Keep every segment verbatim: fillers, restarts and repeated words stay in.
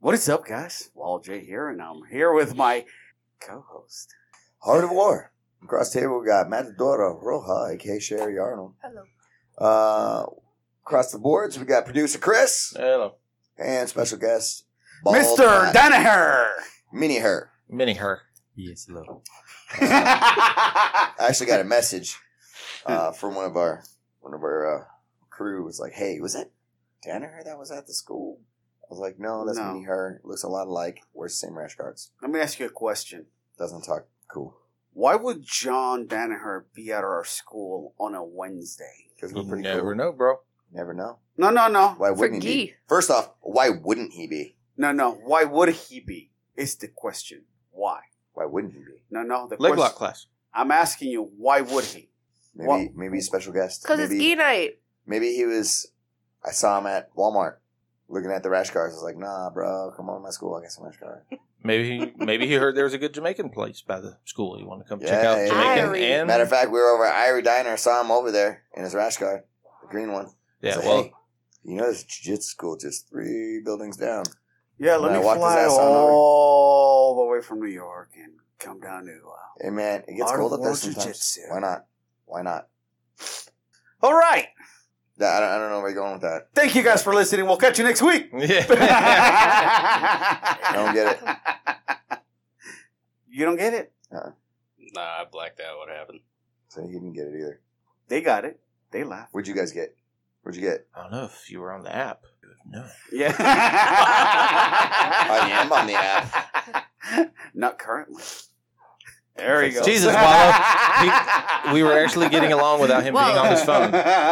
What is up, guys? Wall J here, and I'm here with my co-host. Heart of War. Across the table, we got Matadora Roja, a k a. Sherry Arnold. Hello. Uh, across the boards, we got producer Chris. Hello. And special guest, Bald Mister Matt. Danaher! Mini Her. Mini her. Yes, hello. I actually got a message uh, from one of our one of our uh, crew. It was like, hey, was that Danaher that was at the school? I was like, no, that's No. Mini Her. Looks a lot alike. Wears the same rash guards. Let me ask you a question. Doesn't talk cool. Why would John Danaher be at our school on a Wednesday? Because You we're pretty never cool. know, bro. Never know. No, no, no. Why For wouldn't he be? Gee. First off, why wouldn't he be? No, no. Why would he be? Is the question. Why? Why wouldn't he be? No, no. The Leg question, lock class. I'm asking you, why would he? Maybe What? maybe he's a special guest. Because it's maybe, E night. maybe he was. I saw him at Walmart looking at the rash cars. I was like, nah, bro, come on to my school. I got some rash cars. Maybe he maybe he heard there was a good Jamaican place by the school. He wanted to come check Yeah, out yeah. Jamaican Irie. and Matter of fact, we were over at Irie Diner. I saw him over there in his rash car, the green one. I yeah. said, Well, hey, you know, this jiu-jitsu school just three buildings down. Yeah, let And I me walked his fly ass on over. all the way from New York and come down to... Uh, Hey, man, it gets Art cold of up there War sometimes. Jiu-Jitsu. Why not? Why not? all right. That, I, don't, I don't know where you're going with that. Thank you guys for listening. We'll catch you next week. yeah. I don't get it. You don't get it? Nah, I blacked out what happened. So he didn't get it either. They got it. They laughed. Where'd you guys get? Where'd you get? I don't know if you were on the app. No. Yeah. I am on the app. Not currently. There we go. Jesus, Wallow. He- we were actually getting along without him being on his phone.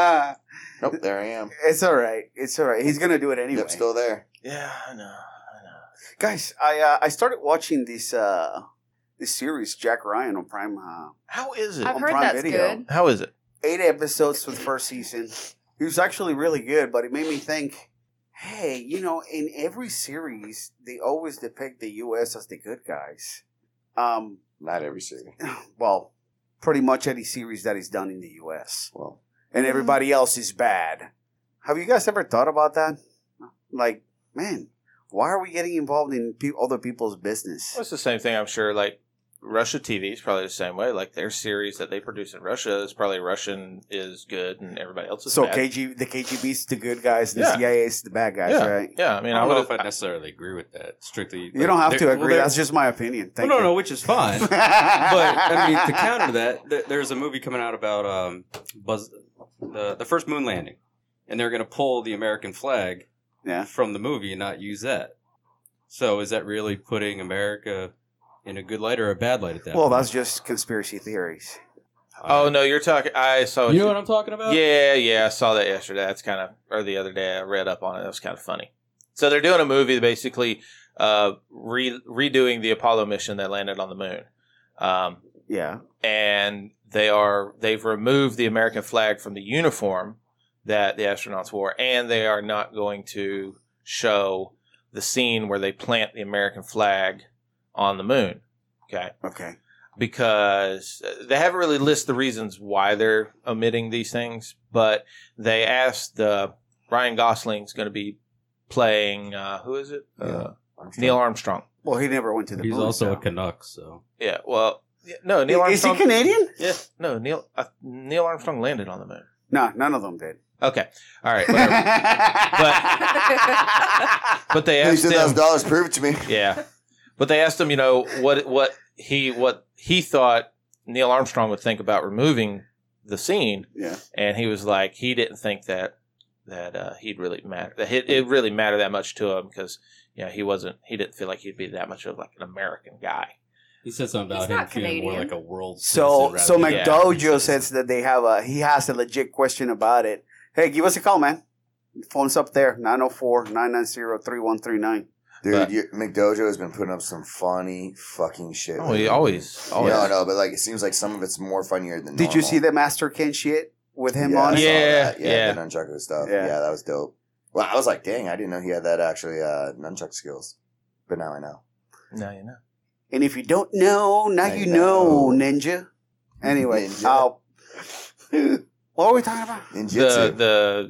Nope, there I am. It's all right. It's all right. He's gonna do it anyway. Yep, still there. Yeah, I know. I know. Guys, I uh, I started watching this uh this series Jack Ryan on Prime. Uh, How is it? I've on heard Prime that's Video. good. How is it? Eight episodes for the first season. It was actually really good, but it made me think. Hey, you know, in every series, they always depict the U S as the good guys. Um, Not every series. well, pretty much any series that is done in the U S Well, and everybody else is bad. Have you guys ever thought about that? Like, man, why are we getting involved in pe- other people's business? Well, it's the same thing, I'm sure. Like Russia T V is probably the same way. Like their series that they produce in Russia is probably Russian is good and everybody else is So bad. K G, the K G B's the good guys, and Yeah. the C I A's the bad guys, yeah, right? yeah. I mean, I I don't know would if I necessarily agree with that. Strictly, You don't have to there- agree. well, there- That's just my opinion. Thank well, no, you. no, which is fine. But I mean, to counter that, th- there's a movie coming out about um, Buzz, the the first moon landing, and they're going to pull the American flag Yeah. from the movie and not use that. So, is that really putting America in a good light or a bad light at that? Well, point? that's just conspiracy theories. Oh no, you're talking. I saw. You know what I'm talking about? Yeah, yeah, I saw that yesterday. That's kind of, or the other day, I read up on it. That was kind of funny. So they're doing a movie, basically uh, re- redoing the Apollo mission that landed on the moon, um, Yeah. and they are they've removed the American flag from the uniform that the astronauts wore, and they are not going to show the scene where they plant the American flag on the moon. Okay. Okay. Because they haven't really listed the reasons why they're omitting these things, but they asked uh, Ryan Gosling's going to be playing, uh, who is it? Uh, Armstrong. Neil Armstrong. Well, he never went to the He's moon, also so. a Canuck, so. Yeah, well, yeah, no, Neil Is he Armstrong. Canadian? Yeah, no, Neil uh, Neil Armstrong landed on the moon. No, none of them did. Okay, all right, whatever. But they asked Two thousand him, dollars. Prove it to me. yeah, but they asked him, you know, what what he what he thought Neil Armstrong would think about removing the scene. Yeah. And he was like, he didn't think that that uh, he'd really matter. That it, it really mattered that much to him because you know he wasn't. He didn't feel like he'd be that much of like an American guy. He said something about He's him not feeling more Canadian. like a world So, citizen so rather than- Yeah. McDojo says that they have a, he has a legit question about it. Hey, give us a call, man. Phone's up there, nine oh four, nine nine zero, three one three nine. Dude, But- you, McDojo has been putting up some funny fucking shit. Oh, lately. he always, always. No, no, but like it seems like some of it's more funnier than Did you normal. see the Master Ken shit with him yeah, on I it? saw Yeah, that. yeah, yeah. the nunchaku stuff. Yeah. Yeah. that was dope. Well, I was like, dang, I didn't know he had that actually uh, nunchuck skills, but now I know. No, you know. And if you don't know, now I you know, know. Ninja. Anyway, Ninja. uh, what are we talking about? Ninjutsu. The the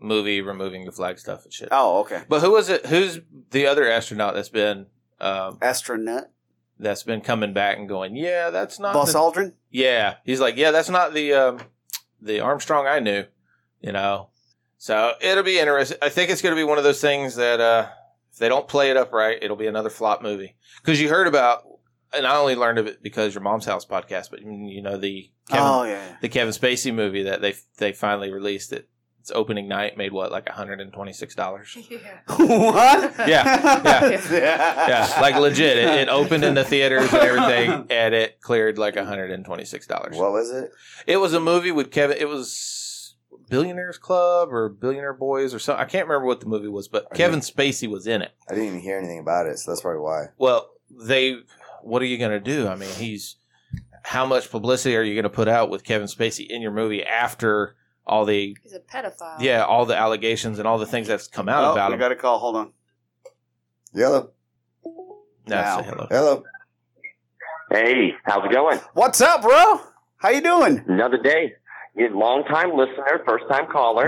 movie removing the flag stuff and shit. Oh, okay. But who was it? Who's the other astronaut that's been um, Astronaut. that's been coming back and going? Yeah, that's not Buzz the- Aldrin. Yeah, he's like, yeah, that's not the um, the Armstrong I knew. You know, so it'll be interesting. I think it's going to be one of those things that uh, if they don't play it up right, it'll be another flop movie. Because you heard about, and I only learned of it because your Mom's House podcast, but you know the Kevin, Oh yeah. the Kevin Spacey movie that they they finally released it. Its opening night made what, like one hundred twenty-six dollars? Yeah. What? Yeah, yeah. yeah. Yeah, like legit. It, it opened in the theaters and everything, and it cleared like one hundred twenty-six dollars. What was it? It was a movie with Kevin. It was Billionaires Club or Billionaire Boys or something. I can't remember what the movie was, but Are Kevin you- Spacey was in it. I didn't even hear anything about it, so that's probably why. Well, they. What are you going to do? I mean, he's. How much publicity are you going to put out with Kevin Spacey in your movie after all the He's a pedophile. yeah all the allegations and all the things that's come out Oh, about we him? got a call. Hold on. Yellow. No, Now. say hello. Hello. Hey, how's it going? What's up, bro? How you doing? Another day. You're a long-time listener, first-time caller.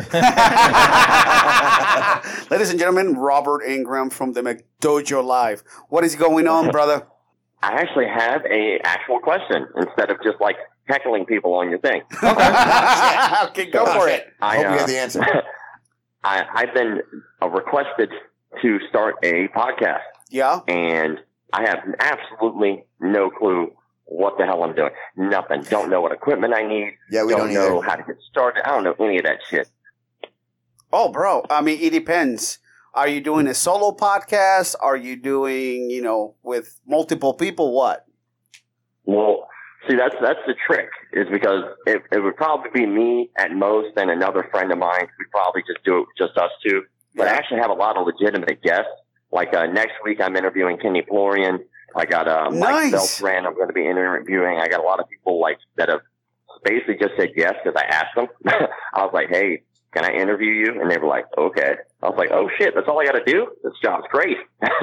Ladies and gentlemen, Robert Ingram from the McDojo Live. What is going on, brother? I actually have a actual question instead of just like heckling people on your thing. Okay, go for it. I I, hope you uh, have the answer. I, I've been uh, requested to start a podcast, Yeah. and I have absolutely no clue what the hell I'm doing. Nothing. Don't know what equipment I need. Yeah, we don't, don't know either. how to get started. I don't know any of that shit. Oh, bro. I mean, it depends. Are you doing a solo podcast? Are you doing, you know, with multiple people? What? Well, see, that's that's the trick, is because it, it would probably be me at most and another friend of mine. We'd probably just do it with just us two. But I actually have a lot of legitimate guests. Like uh, next week, I'm interviewing Kenny Florian. I got uh, Nice. Mike Beltran. I'm going to be interviewing. I got a lot of people like that have basically just said yes because I asked them. I was like, hey, can I interview you? And they were like, okay. I was like, oh shit, that's all I got to do? This job's great.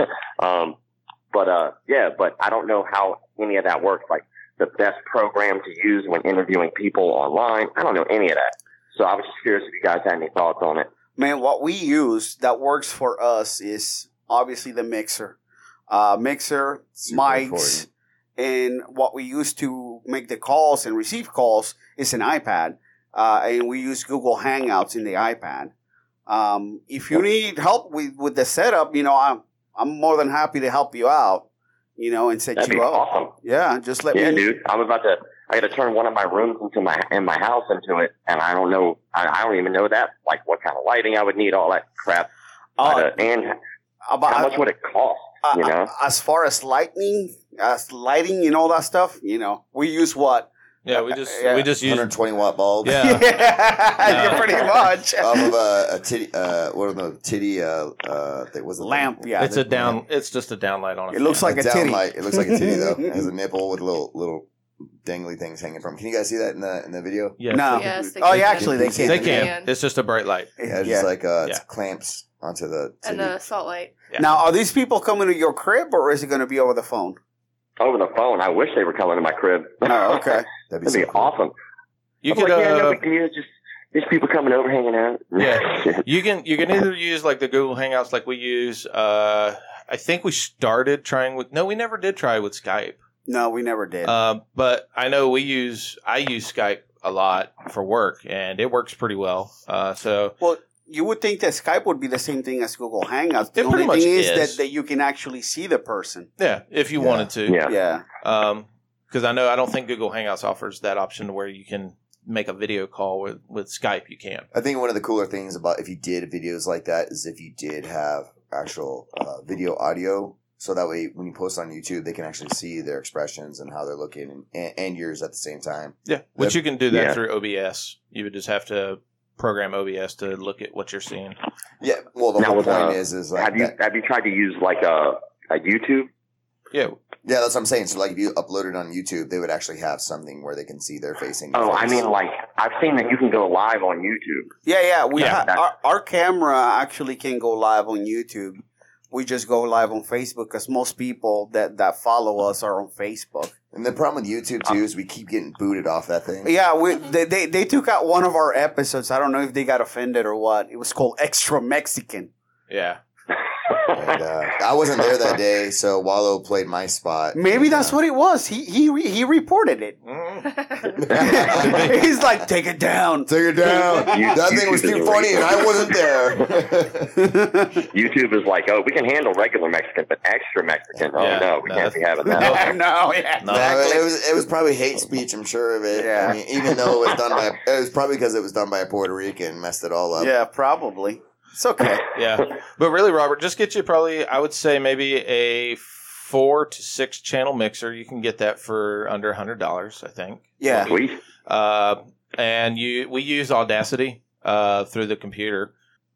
um, but, uh, yeah, but I don't know how any of that works. Like the best program to use when interviewing people online. I don't know any of that. So I was just curious if you guys had any thoughts on it. Man, what we use that works for us is obviously the mixer. Uh, mixer, Super mics, important. and what we use to make the calls and receive calls is an iPad. Uh, and we use Google Hangouts in the iPad. Um, if you need help with, with the setup, you know, I'm, I'm more than happy to help you out, you know, and set That'd you be up. awesome. Yeah, just let Yeah, me. dude. I'm about to. I got to turn one of my rooms into my in my house into it, and I don't know. I, I don't even know that. Like what kind of lighting I would need, all that crap. Uh, But, uh, and about, how much would it cost? uh, You know. as far as lightning, as lighting and all that stuff, you know, we use what? Yeah, we just Yeah. we just use one hundred twenty watt bulb. Yeah. Yeah, pretty much. Off of a, a titty, uh, what are the titty, uh, uh, thing, was it? Lamp, yeah. it's a down. It's just a downlight on a It looks fan. like a down titty. light. It looks like a titty though. It has a nipple with little, little dangly things hanging from. Can you guys see that in the, in the video? Yes, No. Yes, they oh, can. yeah, actually, they can. they They can. can. It's just a bright light. Yeah, it's Yeah. just like, uh, it's Yeah. clamps onto the titty. And the salt light. Yeah. Now, are these people coming to your crib, or is it going to be over the phone? Over the phone. I wish they were coming to my crib. Oh, okay. That'd be, That'd be so cool. awesome. You I'm could like, yeah, no uh, big deal. Just there's people coming over, hanging out. Yeah. you can you can either use like the Google Hangouts like we use. Uh, I think we started trying with. No, we never did try with Skype. No, we never did. Um, but I know we use. I use Skype a lot for work, and it works pretty well. Uh, so well, you would think that Skype would be the same thing as Google Hangouts. The It only pretty much thing is, is. that, that you can actually see the person. yeah, if you Yeah. wanted to. Yeah. Yeah. Um, because I know I don't think Google Hangouts offers that option to where you can make a video call with with Skype. You can. I think one of the cooler things about if you did videos like that is if you did have actual uh, video audio. So that way, when you post on YouTube, they can actually see their expressions and how they're looking and, and, and yours at the same time. Yeah, which you can do that Yeah. through O B S. You would just have to program O B S to look at what you're seeing. Yeah. Well, the Now whole with, point uh, is, is like have you that- have you tried to use like a a YouTube? Yeah, yeah, that's what I'm saying. So like if you upload it on YouTube, they would actually have something where they can see their facing. Oh, I mean, like I've seen that you can go live on YouTube. Yeah, yeah. We Yeah. ha- our, our camera actually can go live on YouTube. We just go live on Facebook because most people that, that follow us are on Facebook. And the problem with YouTube too is we keep getting booted off that thing. Yeah, we, they, they they took out one of our episodes. I don't know if they got offended or what. It was called Extra Mexican. Yeah. And, uh, I wasn't there that day, so Wallow played my spot. Maybe and, that's uh, what it was. He he re- he reported it. He's like, take it down. Take it down. You- That thing was YouTube too is funny, and I wasn't there. YouTube is like, oh, we can handle regular Mexican, but extra Mexican, oh Yeah, no, we no. can't be having that. no, yeah, No. No, exactly. it was it was probably hate speech. I'm sure of it. Yeah. I mean, even though it was done by, it was probably because it was done by a Puerto Rican, messed it all up. Yeah, probably. It's okay. Yeah. But really, Robert, just get you probably, I would say maybe a four to six channel mixer. You can get that for under one hundred dollars, I think. Yeah. Sweet. Uh, and you, we use Audacity uh, through the computer,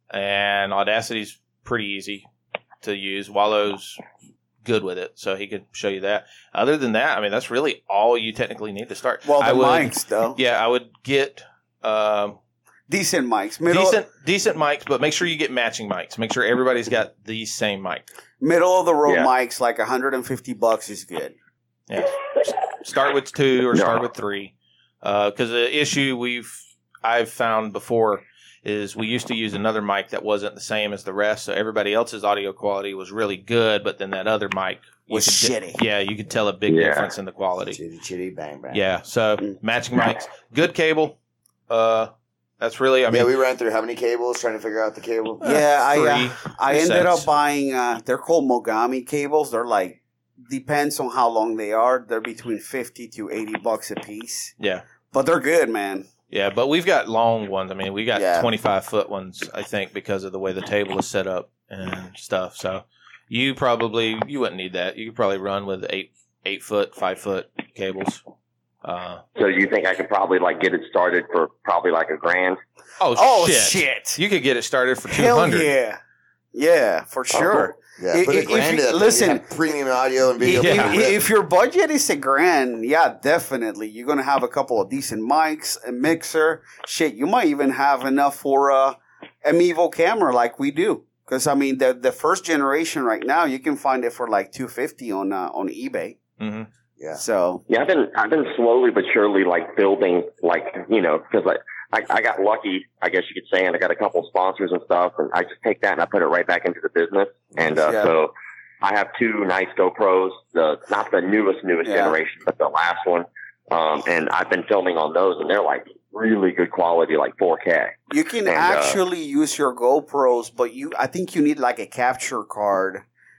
and Audacity's pretty easy to use. Wallow's good with it, so he could show you that. Other than that, I mean, that's really all you technically need to start. Well, the I would, mics though. Yeah, I would get um, Decent mics. Middle decent decent mics, but make sure you get matching mics. Make sure everybody's got the same mic. middle of the road Yeah. mics, like one hundred fifty bucks is good. Yeah, start with two or No. start with three. Because the issue we've I've found before is we used to use another mic that wasn't the same as the rest, so everybody else's audio quality was really good, but then that other mic you Was could di- shitty. yeah, you could tell a big Yeah. difference in the quality. Chitty chitty bang bang. Yeah, so Mm. matching mics, good cable. Uh, that's really I mean yeah, we ran through how many cables trying to figure out the cable. Yeah, I uh, three, I three ended sets. up buying. Uh, they're called Mogami cables. They're like depends on how long they are. They're between fifty to eighty bucks a piece, yeah. but they're good, man. Yeah, but we've got long ones. I mean, we got Yeah. twenty-five foot ones, I think, because of the way the table is set up and stuff. So you probably you wouldn't need that. You could probably run with eight eight foot, five foot cables. Uh, So you think I could probably like get it started for probably like a grand? oh, Oh shit. shit! You could get it started for two Hell hundred. yeah, yeah, for sure. Yeah, I- put I- a if grand you- to that thing, listen, you have premium audio and video. If, Yeah. if- if your budget is a grand, yeah, definitely. You're going to have a couple of decent mics, a mixer. Shit, you might even have enough for a, a Mevo camera like we do. Because, I mean, the the first generation right now, you can find it for like two hundred fifty dollars on uh, on eBay. Mm-hmm. Yeah. So, Yeah, I've been I've been slowly but surely like building like you know because I, I I got lucky I guess you could say and I got a couple sponsors and stuff and I just take that and I put it right back into the business and uh, Yeah. so I have two nice GoPros, the not the newest newest Yeah. generation but the last one, um, and I've been filming on those and they're like really good quality like four K. you can And, uh, actually use your GoPros, but you I think you need like a capture card.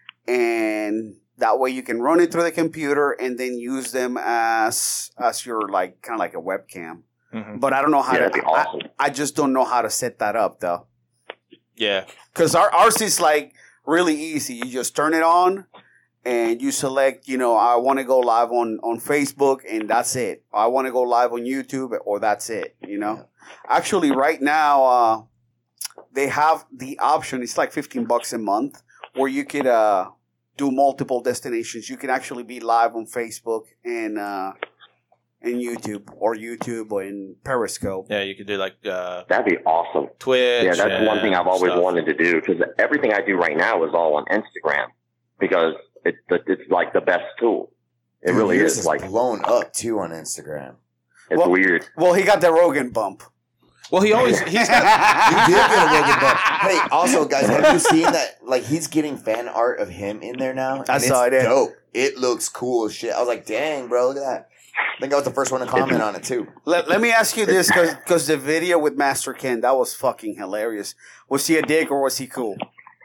And that way you can run it through the computer and then use them as as your like kind of like a webcam. Mm-hmm. But I don't know how Yeah, to. that'd be awesome. I, I just don't know how to set that up though, Yeah. because our ours is like really easy. You just turn it on, and you select. You know, I want to go live on on Facebook, and that's it. I want to go live on YouTube, or that's it. You know, actually, right now uh, they have the option. It's like fifteen bucks a month, where you could uh, do multiple destinations. You can actually be live on Facebook and. Uh, in YouTube or YouTube or in Periscope. Yeah, you could do like uh, That'd be awesome. Twitch. Yeah, that's one thing I've always stuff. wanted to do because everything I do right now is all on Instagram because it's the, it's like the best tool. It Dude, really yours is like blown up too on Instagram. it's Well- weird. Well, he got the Rogan bump. Well, he always he's got You did get a Rogan bump. Hey, also, guys, have you seen that? Like, he's getting fan art of him in there now. And I saw it's it. Dope. It looks cool as shit. I was like, dang, bro, look at that. I think I was the first one to comment on it too. Let, let me ask you this, because the video with Master Ken, that was fucking hilarious. Was he a dick or was he cool?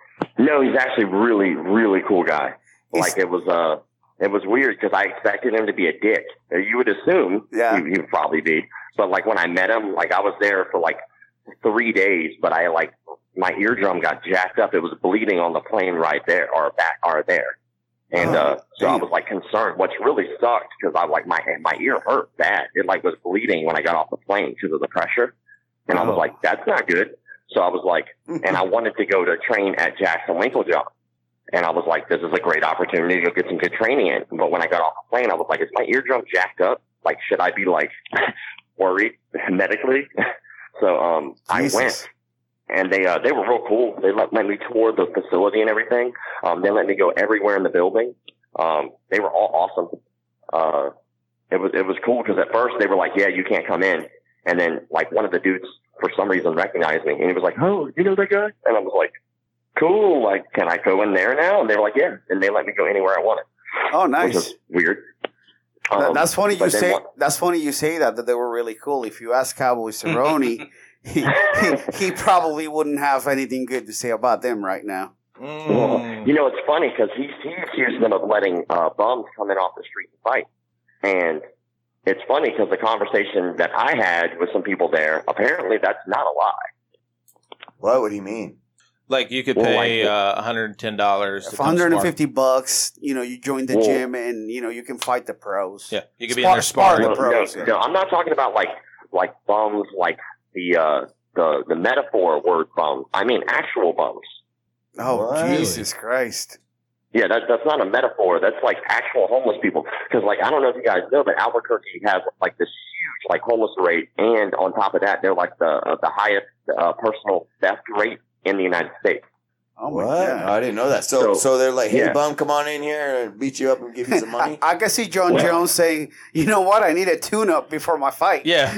No, he's actually really, really cool guy. He's- Like it was, uh, it was weird because I expected him to be a dick. Or you would assume Yeah. he, he would probably be, but like when I met him, like I was there for like three days, but I like my eardrum got jacked up. It was bleeding on the plane right there, or back, or there. And, uh, Oh, so I damn. was like concerned, which really sucked because I like my, my ear hurt bad. It like was bleeding when I got off the plane because of the pressure. And I was Oh. like, that's not good. So I was like, and I wanted to go to train at Jackson Winklejohn. And I was like, this is a great opportunity to go get some good training in. But when I got off the plane, I was like, is my eardrum jacked up? Like, should I be like worried medically? So, um, I Jesus. went. And they, uh, they were real cool. They let, let me tour the facility and everything. Um, they let me go everywhere in the building. Um, they were all awesome. uh, it was it was cool because at first they were like, yeah, you can't come in, and then like one of the dudes for some reason recognized me, and he was like, oh, you know that guy? And I was like, cool, like, can I go in there now? And they were like, yeah, and they let me go anywhere I wanted. Oh, nice. Which is weird. Th- Um, that's funny you but then say. one- That's funny you say that that they were really cool. If you ask Cowboy Cerrone, he, he he probably wouldn't have anything good to say about them right now. Well, Mm. you know, it's funny because he, he accused them of letting uh, bums come in off the street and fight. And it's funny because the conversation that I had with some people there, apparently that's not a lie. What would he mean? Like you could Well, pay like- uh, one hundred ten dollars. For one hundred fifty bucks, you know, you join the Well- gym and you know you can fight the pros. Yeah, you could be Spar- in there sparring. spar No, the pros, no, yeah. no, I'm not talking about like like bums, like the uh, the the metaphor word bums. I mean actual bums. Oh, What? Jesus Christ! Yeah, that, that's not a metaphor. That's like actual homeless people. Because, like, I don't know if you guys know, but Albuquerque has like this huge like homeless rate, and on top of that, they're like the uh, the highest uh, personal theft rate in the United States. Oh my What? God! I didn't know that. So, So- so they're like, hey, yeah. bum, come on in here and beat you up and give you some money. I, I can see John Well- Jones saying, "You know what? I need a tune-up before my fight." Yeah.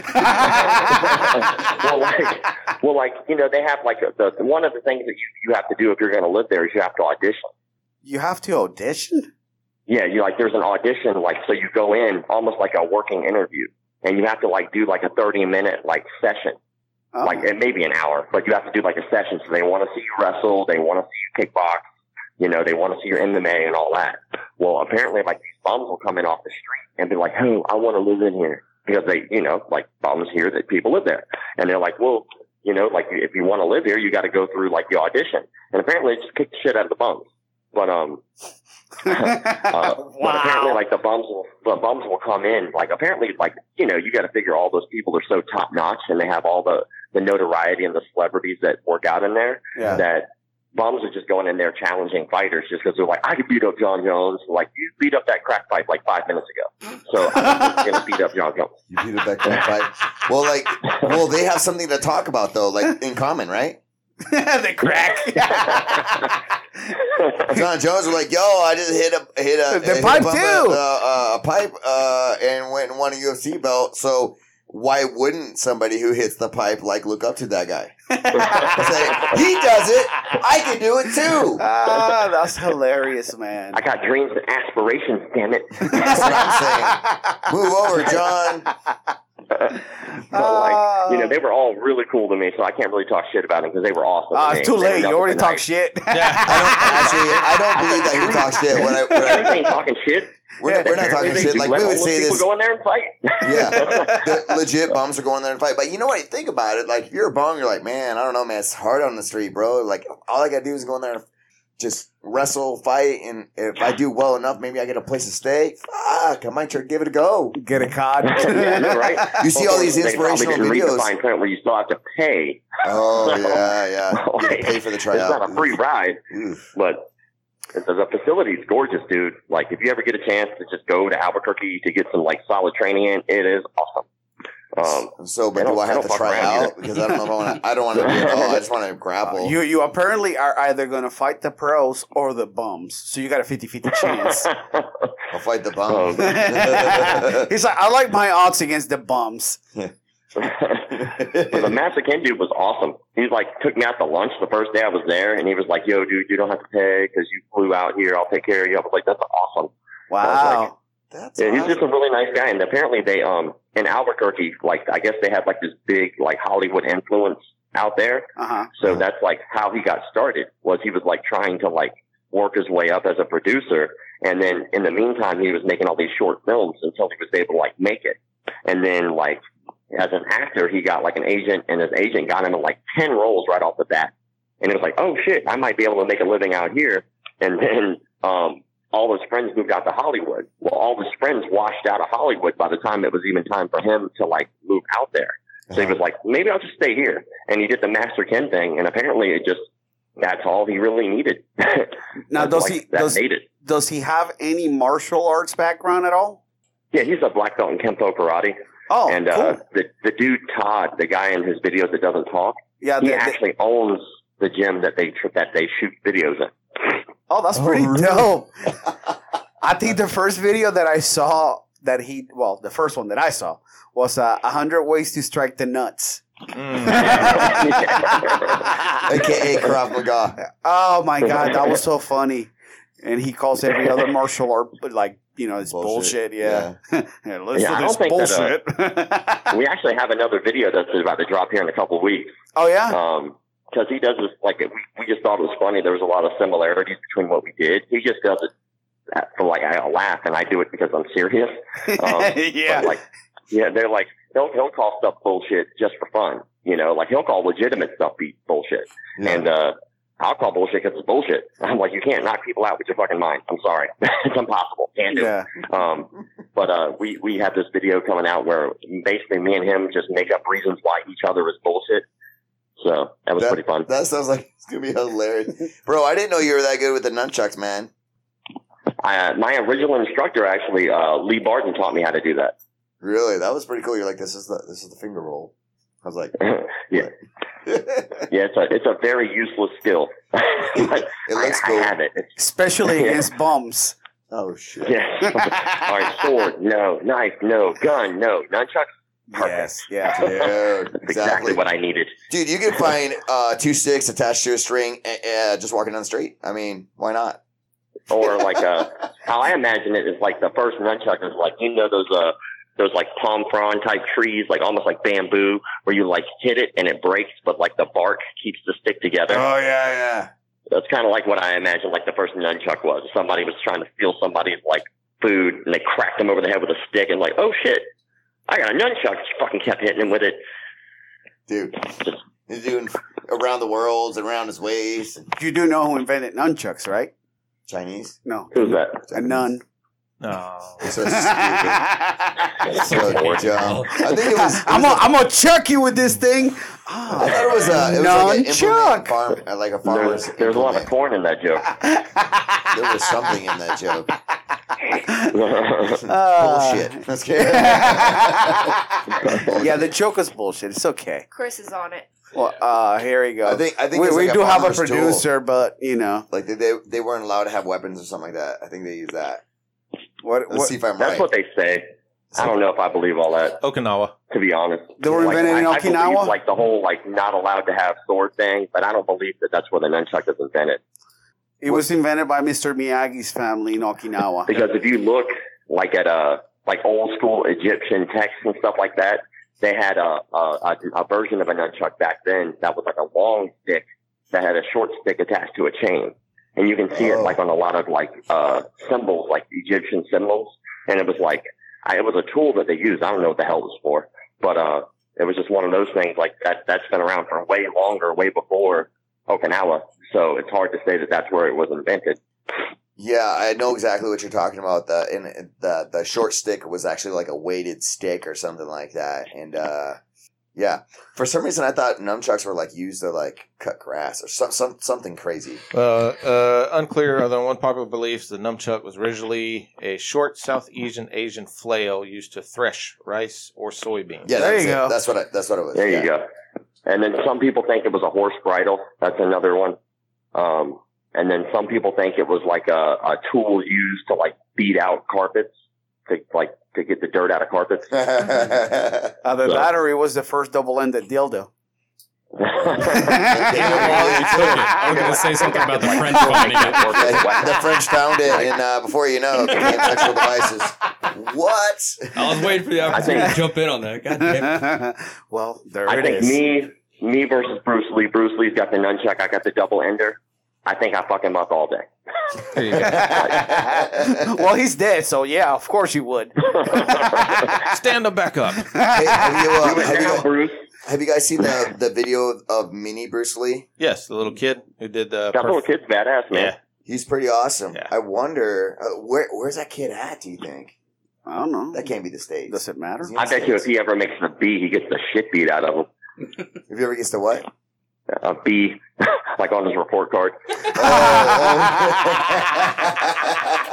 well, like, well, like you know, they have like a, the one of the things that you, you have to do if you're going to live there is you have to audition. You have to audition. Yeah, you like there's an audition, like so you go in almost like a working interview, and you have to like do like a thirty minute like session. Oh. Like it may be an hour, but you have to do like a session. So they want to see you wrestle, they want to see you kickbox, you know, they want to see your M M A and all that. Well, apparently, like these bums will come in off the street and be like, "Oh, I want to live in here," because they, you know, like bums here that people live there, and they're like, "Well, you know, like if you want to live here, you got to go through like the audition." And apparently, they just kick the shit out of the bums. But um, uh, but apparently, like the bums will, the bums will come in. Like apparently, like you know, you got to figure all those people are so top notch, and they have all the the notoriety and the celebrities that work out in there. Yeah. That bums are just going in there challenging fighters just because they're like, I could beat up John Jones. Like you beat up that crack pipe like five minutes ago, so I'm gonna beat up John Jones. You beat it back that fight. Well, like, well, they have something to talk about though, like in common, right? the crack. John Jones was like, "Yo, I just hit a hit a The hit a pipe bump- too. uh, uh, a pipe, uh, and went and won a U F C belt." So why wouldn't somebody who hits the pipe like look up to that guy? Say, he does it, I can do it too. Ah, that's hilarious, man. I got dreams and aspirations. Damn it! That's what I'm saying. Move over, John. But like, you know, they were all really cool to me, so I can't really talk shit about them because they were awesome. Ah, to it's me. too They were late. You nothing already but talk nice. shit. I don't actually. I don't believe that you talk shit. When I, when Everything I, ain't talking shit. we're, not, we're not Apparently talking they shit. do Like let we would homeless say people this. go in there and fight. Yeah, the legit bums are going there and fight. But you know what? I think about it. Like if you're a bum, you're like, man, I don't know, man. It's hard on the street, bro. Like all I gotta do is go in there and just wrestle, fight, and if I do well enough, maybe I get a place to stay. Fuck, I might try to give it a go. Get a cod. Yeah, no, right? You see all these They probably inspirational didn't read the videos. fine print where you still have to pay. Oh yeah, yeah. You Like, gotta pay for the it's tryout. not a free ride, Oof. but the, the facility is gorgeous, dude. Like, if you ever get a chance to just go to Albuquerque to get some like solid training in, it is awesome. Um, So, but I don't- do I I have don't to fuck try around out? either. Because I don't know if I want to. I don't want to do it all. I just want to grapple. You you apparently are either going to fight the pros or the bums. So you got a fifty-fifty chance. I'll fight the bum. Oh. He's like, I like my odds against the bums. but the Mexican dude was awesome. He like took me out to lunch the first day I was there, and he was like, "Yo, dude, you don't have to pay because you flew out here. I'll take care of you." I was like, "That's awesome." Wow. That's Yeah, he's awesome. just a really nice guy. And apparently they, um, in Albuquerque, like, I guess they had like this big, like, Hollywood influence out there. Uh-huh. So that's like how he got started, was he was like trying to like work his way up as a producer. And then in the meantime, he was making all these short films until he was able to like make it. And then like as an actor, he got like an agent, and his agent got him in like ten roles right off the bat. And it was like, oh shit, I might be able to make a living out here. And then, um, all his friends moved out to Hollywood. Well, all his friends washed out of Hollywood by the time it was even time for him to like move out there. So he was like, maybe I'll just stay here. And he did the Master Ken thing, and apparently it just, that's all he really needed. Now, That's does like, he that does, made it. does he have any martial arts background at all? Yeah, he's a black belt in Kempo karate. Oh, and cool. uh, the, the dude, Todd, the guy in his videos that doesn't talk, yeah, he the- the- actually owns the gym that they, tr- that they shoot videos in. oh, that's Oh, pretty really? dope. I think the first video that I saw that he, well, the first one that I saw was uh, one hundred Ways to Strike the Nuts. Mm. A K A Krav Maga. Oh my God, that was so funny. And he calls every other martial art, like, you know, it's bullshit. bullshit yeah. Yeah, yeah listen Yeah, I to this don't think bullshit. that, uh, we actually have another video that's about to drop here in a couple of weeks. Oh, yeah? Um, because he does this, like, we, we just thought it was funny. There was a lot of similarities between what we did. He just does it for, like, I laugh, and I do it because I'm serious. Um, yeah. But, like, yeah, they're like, he'll, he'll call stuff bullshit just for fun. You know, like, he'll call legitimate stuff be bullshit. Yeah. And, uh, I'll call bullshit because it's bullshit. I'm like, you can't knock people out with your fucking mind. I'm sorry. It's impossible. Can't do Yeah. it. Um, but, uh, we, we have this video coming out where basically me and him just make up reasons why each other is bullshit. So that was That- pretty fun. That sounds like it's gonna be hilarious, bro. I didn't know you were that good with the nunchucks, man. I, uh, my original instructor, actually, uh, Lee Barton taught me how to do that. Really, that was pretty cool. You're like, this is the this is the finger roll. I was like, yeah. Yeah, it's a, it's a very useless skill. But it looks I, cool. I have it. It's, Especially against bums. Oh shit. yeah. All right, sword, no. Knife, no. Gun, no. Nunchucks, Yes, yeah. Dude, That's exactly exactly. what I needed. Dude, you can find uh, two sticks attached to a string uh, just walking down the street. I mean, why not? Or like, uh, how I imagine it is like the first nunchuck is like, you know, those, uh, those like palm frond type trees, like almost like bamboo, where you like hit it and it breaks, but like the bark keeps the stick together. Oh yeah, yeah. That's kind of like what I imagine like the first nunchuck was. Somebody was trying to steal somebody's like food and they cracked them over the head with a stick and like, oh shit, I got a nunchuck. Just fucking kept hitting him with it. Dude, he's doing around the world, around his waist. You do know who invented nunchucks, right? Chinese. No. Who's that? A nun. No. So stupid. So dumb. I think it was. It I'm was gonna I'm gonna chuck you with this thing. I thought it was a. It was like an Nunchuck. implement farm, uh, like a farmer's. There's, there's a lot of implement. corn in that joke. There was something in that joke. Uh, Bullshit. That's good. Yeah, the joke is bullshit. It's okay. Chris is on it. Well, uh, here we go. I think. I think we it's we like do have a farmer's tool. producer, but you know Like they, they they weren't allowed to have weapons or something like that. I think they use that. what? Let's what see if I'm That's right. what they say. I don't know if I believe all that, Okinawa. to be honest. They were Like, invented in I, I Okinawa? believe, like the whole like not allowed to have sword thing, but I don't believe that that's where the nunchuck was invented. It was invented by Mister Miyagi's family in Okinawa. Because if you look like at uh like old school Egyptian texts and stuff like that, they had a a, a a version of a nunchuck back then that was like a long stick that had a short stick attached to a chain, and you can see it Oh. like on a lot of like uh symbols, like Egyptian symbols, and it was like I, it was a tool that they used. I don't know what the hell it was for, but uh it was just one of those things like that that's been around for way longer, way before Okinawa. So it's hard to say that that's where it was invented. Yeah, I know exactly what you're talking about. The and the the short stick was actually like a weighted stick or something like that. And uh, yeah, for some reason I thought nunchucks were like used to like cut grass or some, some something crazy. Uh, uh, unclear, other than one popular belief, the nunchuck was originally a short South Asian Asian flail used to thresh rice or soybeans. Yeah, There that was you it. go. That's what I, that's what it was. There yeah. you go. And then some people think it was a horse bridle. That's another one. Um, and then some people think it was like a, a tool used to like beat out carpets, to like to get the dirt out of carpets. Uh, the So- battery was the first double-ended dildo. I was going to say something about the French finding it. the French found it, and uh, before you know, it became sexual devices. What? I was waiting for the opportunity think- to jump in on that. God damn it. Well, there I it think is. me, me versus Bruce Lee. Bruce Lee's got the nunchuck. I got the double ender. I think I fuck him up all day. There you go. Well, he's dead, so yeah, of course you would. Stand up, back up. Hey, have you, uh, Do it have, you now, guys, Bruce. have you guys seen the, the video of mini Bruce Lee? Yes, the little kid who did the. That little perf- kid's badass, man. Yeah. He's pretty awesome. Yeah. I wonder uh, where where's that kid at? Do you think I don't know. that can't be the States? Does it matter? Is he in I the bet you if States? he ever makes a B, he gets the shit beat out of him. If he ever gets to what? A B, like on his report card.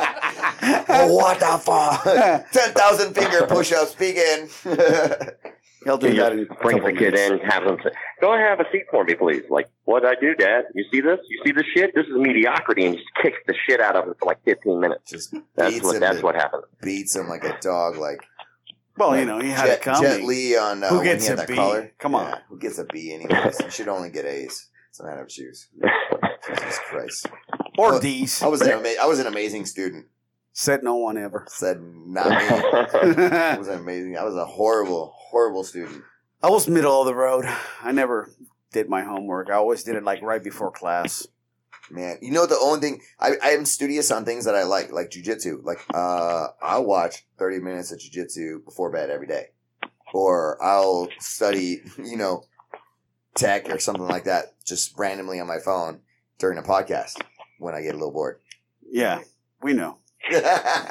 Oh, what the fuck? ten thousand finger push-ups begin. He'll do He that just in a brings couple the kid minutes. in, has him say, "Go and have a seat for me, please." Like, what did I do, Dad? You see this? You see this shit? This is mediocrity, and just kicks the shit out of him for like fifteen minutes. Just That's beats what. him. That's to- what happened. Beats him like a dog. Like Well, you know, he had Jet, it coming. Jet Li on uh, Who when gets he had a that B? collar. Come on. Yeah, who gets a B anyways? You should only get A's. It's a matter of choose. Jesus Christ. Or Well, D's. I was an ama- I was an amazing student. Said no one ever. Said not me. I I was amazing. I was a horrible, horrible student. was middle of the road. I never did my homework. I always did it like right before class. Man, you know the only thing I, I am studious on things that I like, like jujitsu. Like uh, I'll watch thirty minutes of jujitsu before bed every day, or I'll study, you know, tech or something like that, just randomly on my phone during a podcast when I get a little bored. Yeah, we know. J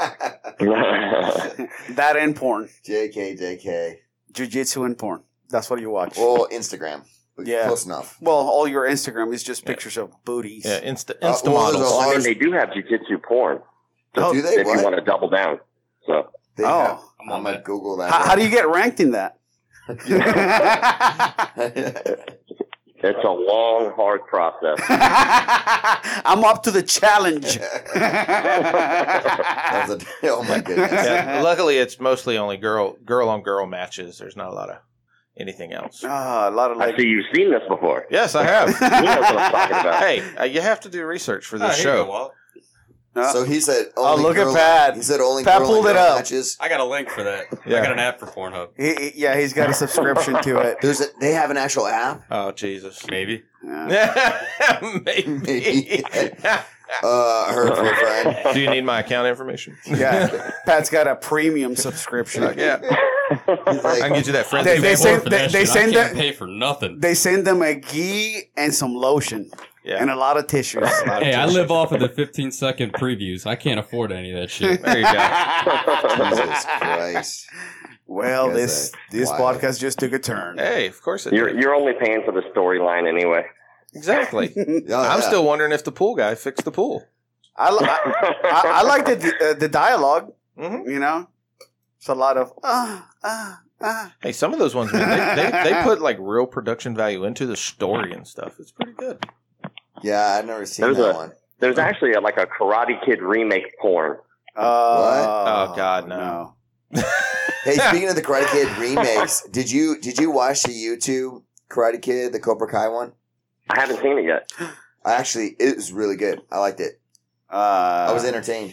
That and porn. K, J K. Jiu-jitsu and porn. That's what you watch. Well, Instagram. But Yeah. close enough. Well, all your Instagram is just Yeah. pictures of booties. Yeah, Insta, Uh, Insta well, there's models. a- Well, I mean, they do have jujitsu porn Oh, Do they? if you What? want to double down. So They Oh. have- I'm I'm on gonna that. Google that. How, how do you get ranked in that? it's a long, hard process. I'm up to the challenge. That was a- oh my goodness. Yeah, luckily, it's mostly only girl girl on girl matches. There's not a lot of anything else. Ah, a lot of I like. see you've seen this before. Yes, I have. You know what I'm talking about. Hey, uh, you have to do research for Oh, this here you go, show. Walt. Uh, So he said, Oh, only look at girl- Pat. He said only Pat girl pulled and it girl up. matches. I got a link for that. Yeah. I got an app for Pornhub. he, he- yeah, he's got a subscription to it. There's a, they have an actual app. Oh Jesus. Maybe. Yeah. Maybe. Uh, her for a friend. Do you need my account information? Yeah, Pat's got a premium subscription. Yeah, He's I like, can get you that friend. They- they Pay send- more for they- that they shit. send I can't that- pay for nothing. They send them a ghee and some lotion Yeah. and a lot of tissues. Hey, I live off of the fifteen second previews. I can't afford any of that shit. There you go. Jesus Christ. Well, You guys this are this wild. podcast just took a turn. Hey, of course it You're did. you're only paying for the storyline anyway. Exactly. Oh, I'm yeah. still wondering if the pool guy fixed the pool. I, li- I, I, I like the uh, the dialogue. Mm-hmm. You know, it's a lot of ah ah ah. Hey, some of those ones, man, they, they, they put like real production value into the story and stuff. It's pretty good. Yeah, I've never seen There's that a- one. There's actually a, like a Karate Kid remake porn. Oh, Oh, God, no. Hey, speaking of the Karate Kid remakes, did you did you watch the YouTube Karate Kid, the Cobra Kai one? I haven't seen it yet. I actually, it was really good. I liked it. Uh, I was entertained.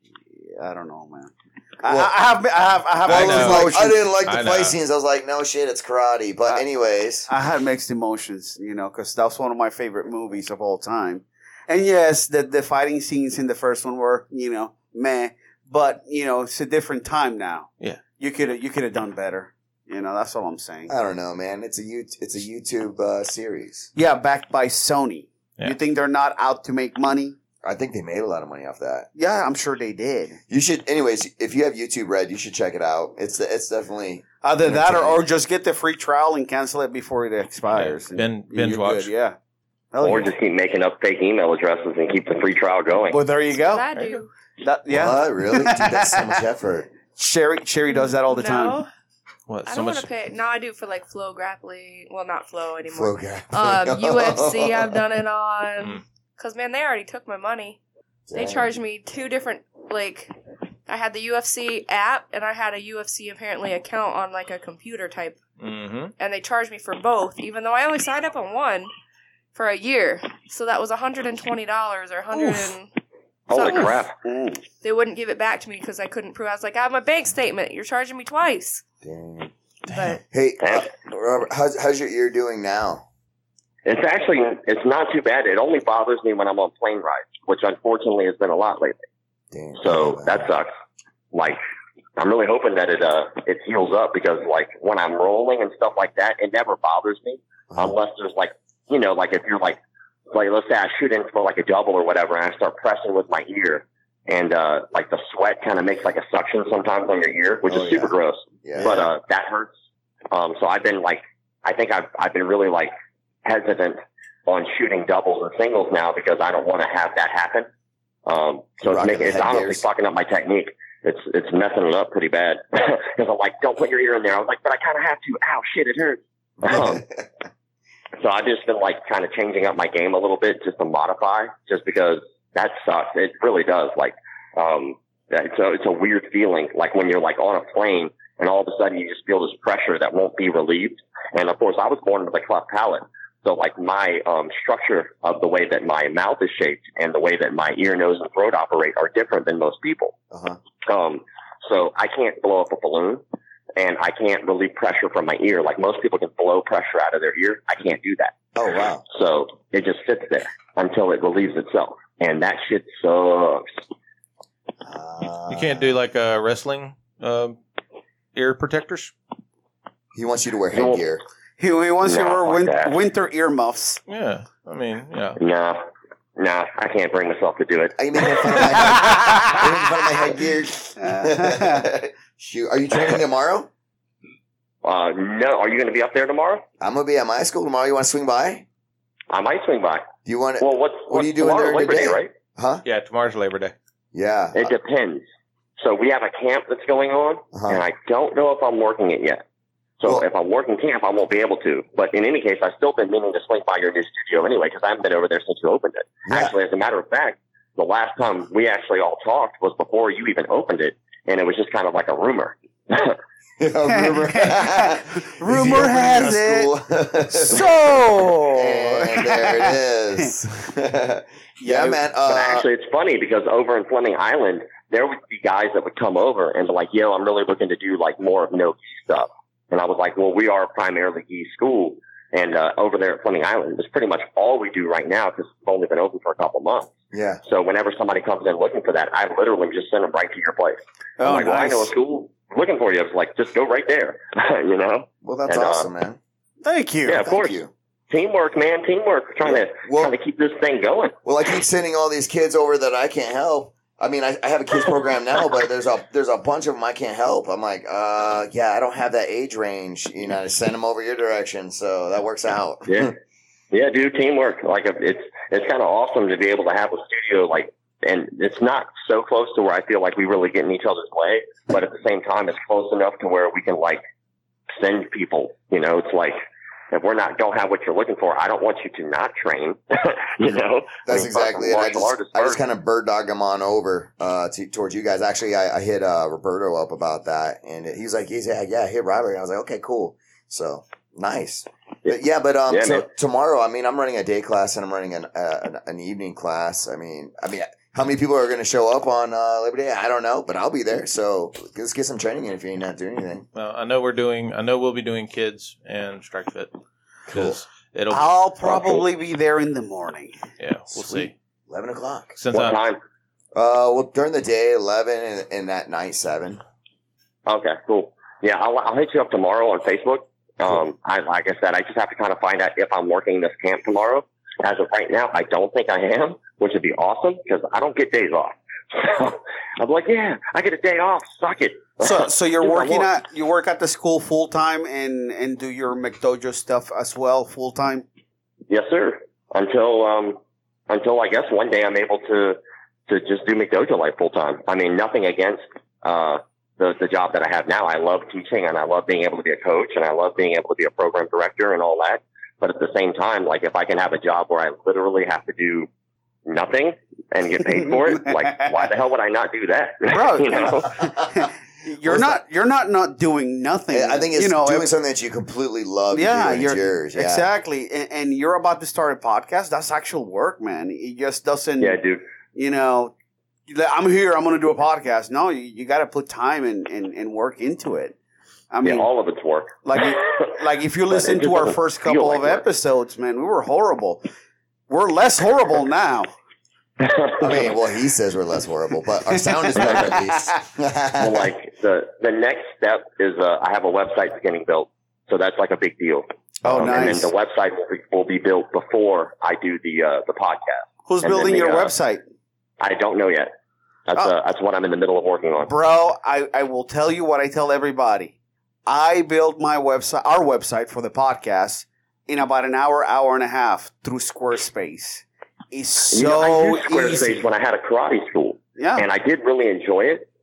I don't know, man. Well- I, I have I have I have Well, I it mixed was know. like, emotions. I didn't like the I know. fight scenes. I was like, no shit, it's karate. But Uh, anyways, I had mixed emotions, you know, because that was one of my favorite movies of all time. And yes, the the fighting scenes in the first one were, you know, meh. But you know, it's a different time now. Yeah. you could you could have done better. You know, that's all I'm saying. I don't know, man. It's a you, it's a YouTube uh, series. Yeah, backed by Sony. Yeah. You think they're not out to make money? I think they made a lot of money off that. Yeah, I'm sure they did. You should, anyways. If you have YouTube Red, you should check it out. It's it's definitely Either that or, Entertaining. or just get the free trial and cancel it before it expires. Yeah, bin- And binge you're watch. good, yeah. Hell Or yeah. just keep making up fake email addresses and keep the free trial going. Well, there you go. I do. That, yeah. What? Really? Dude, that's so much effort. Sherry Sherry does that all the no, time. What? I So don't much. want to pay. No, I do for like Flow Grappling. Well, not Flow Flow anymore. gap. Um, U F C I've done it on. Mm. Cause man, they already took my money. They Dang. charged me two different like. I had the U F C app and I had a U F C apparently account on like a computer type, Mm-hmm. and they charged me for both, even though I only signed up on one for a year. So that was one hundred and twenty dollars or one hundred and. Holy something. crap. Mm. They wouldn't give it back to me because I couldn't prove. I was like, I have my bank statement. You're charging me twice. Dang. But Hey, uh, Robert, how's how's your ear doing now? It's actually, it's not too bad. It only bothers me when I'm on plane rides, which unfortunately has been a lot lately. Damn. So that sucks. Like, I'm really hoping that it, uh, it heals up because like when I'm rolling and stuff like that, it never bothers me Uh-huh. unless there's like, you know, like if you're like, like let's say I shoot in for like a double or whatever and I start pressing with my ear and, uh, like the sweat kind of makes like a suction sometimes on your ear, which Oh, is super yeah. gross. Yeah. But, uh, that hurts. Um, so I've been like, I think I've, I've been really like hesitant on shooting doubles and singles now because I don't want to have that happen. Um, so it's, Rocking making, the it's head honestly gears. fucking up my technique. it's it's messing it up pretty bad. Because I'm like, don't put your ear in there. I was like, but I kind of have to. Ow, shit, it hurts. Um, so I've just been like kind of changing up my game a little bit just to modify, just because that sucks. It really does. Like, um, it's a, it's a weird feeling, like when you're like on a plane and all of a sudden you just feel this pressure that won't be relieved. And of course, I was born with a cleft palate. So like my um, structure of the way that my mouth is shaped and the way that my ear, nose, and throat operate are different than most people. Uh-huh. Um, so I can't blow up a balloon, and I can't relieve pressure from my ear. Like most people can blow pressure out of their ear. I can't do that. Oh, wow. So it just sits there until it relieves itself. And that shit sucks. Uh, You can't do like uh, wrestling um, ear protectors. He wants you to wear headgear. He, he wants No, to wear fuck win- that. winter earmuffs. Yeah, I mean, yeah. Nah, nah, I can't bring myself to do it. Are you making fun of my, are you making fun of my headgear? Shoot. Are you training tomorrow? Uh, no, are you going to be up there tomorrow? I'm going to be at my school tomorrow. You want to swing by? I might swing by. Do you want to? Well, what's, What are what's you doing tomorrow? during the Labor day? Day, right? Huh? Yeah, tomorrow's Labor Day. Yeah. It depends. So we have a camp that's going on, Uh-huh. and I don't know if I'm working it yet. So Well- if I'm working camp, I won't be able to. But in any case, I've still been meaning to swing by your new studio anyway, because I haven't been over there since you opened it. Yeah. Actually, as a matter of fact, the last time we actually all talked was before you even opened it, and it was just kind of like a rumor. rumor Rumor has it. So. And there it is. yeah, man. Uh, But actually, it's funny because over in Fleming Island, there would be guys that would come over and be like, yo, I'm really looking to do like more of no gi stuff. And I was like, well, we are primarily gi school. And uh, over there at Fleming Island, it's pretty much all we do right now because it's only been open for a couple months. yeah. So whenever somebody comes in looking for that, I literally just send them right to your place. Oh, I'm like, well, I nice. know a school looking for you. It's like, just go right there, you know? Well, that's And, uh, awesome, man. Thank you. Yeah, of Thank course. you. Teamwork, man, teamwork. We're trying to Well- trying to keep this thing going. Well, I keep sending all these kids over that I can't help. I mean, I, I have a kids program now, but there's a there's a bunch of them I can't help. I'm like, uh, yeah, I don't have that age range, you know, to send them over your direction, so that works out. Yeah, yeah, dude, teamwork. Like it's it's kind of awesome to be able to have a studio like, and it's not so close to where I feel like we really get in each other's way, but at the same time, it's close enough to where we can like send people. You know, it's like if we're not don't have what you're looking for, I don't want you to not train. you know, That's I mean, exactly it. I martial just, artists I just first. kind of bird dogged him on over uh, to, towards you guys. Actually, I, I hit uh, Roberto up about that, and he was like, "He's yeah, yeah, I hit Robert." And I was like, "Okay, cool." So nice. Yeah. But, yeah, but um, Yeah, so man. tomorrow, I mean, I'm running a day class and I'm running an uh, an, an evening class. I mean, I mean, how many people are going to show up on uh, Labor Day? I don't know, but I'll be there. So let's get some training in if you ain't not doing anything. Well, I know we're doing. I know we'll be doing kids and strike fit because it'll. I'll probably be there in the morning. yeah, we'll Sweet. see. Eleven o'clock. Since What I, time? Uh, well, during the day, eleven, and, and at night, seven. Okay, cool. Yeah, I'll, I'll hit you up tomorrow on Facebook. Um, I, like I said, I just have to kind of find out if I'm working this camp tomorrow. As of right now, I don't think I am, which would be awesome because I don't get days off. So I'm like, yeah, I get a day off. Suck it. So, so you're If I working want. at you work at the school full time and and do your McDojo stuff as well full time. Yes, sir. Until um, until I guess one day I'm able to to just do McDojo life full time. I mean, nothing against uh the the job that I have now. I love teaching and I love being able to be a coach and I love being able to be a program director and all that. But at the same time, like if I can have a job where I literally have to do nothing and get paid for it, like why the hell would I not do that? Bro, you know? You're What's not you're not not doing nothing. I think it's you know, doing if- something that you completely love. to Yeah, do and you're it's yours. Yeah. exactly, and, and you're about to start a podcast. That's actual work, man. It just doesn't. Yeah, dude. You know, I'm here. I'm going to do a podcast. No, you, you got to put time and, and, and work into it. I mean, Yeah, all of it's work. like like if you But listen it just to our doesn't first feel couple like of work. episodes, man, we were horrible. We're less horrible now. I mean, well, he says we're less horrible, but our sound is better at least. well, like the the next step is uh, I have a website that's getting built, so that's like a big deal. Oh, Um, And nice. then the website will be, will be built before I do the uh, the podcast. Who's and then building the, your uh, website? I don't know yet. That's Oh. uh, that's what I'm in the middle of working on. Bro, I, I will tell you what I tell everybody. I built my website, our website for the podcast, in about an hour, hour and a half through Squarespace. It's You know, I so used Squarespace easy. when I had a karate school, Yeah. and I did really enjoy it.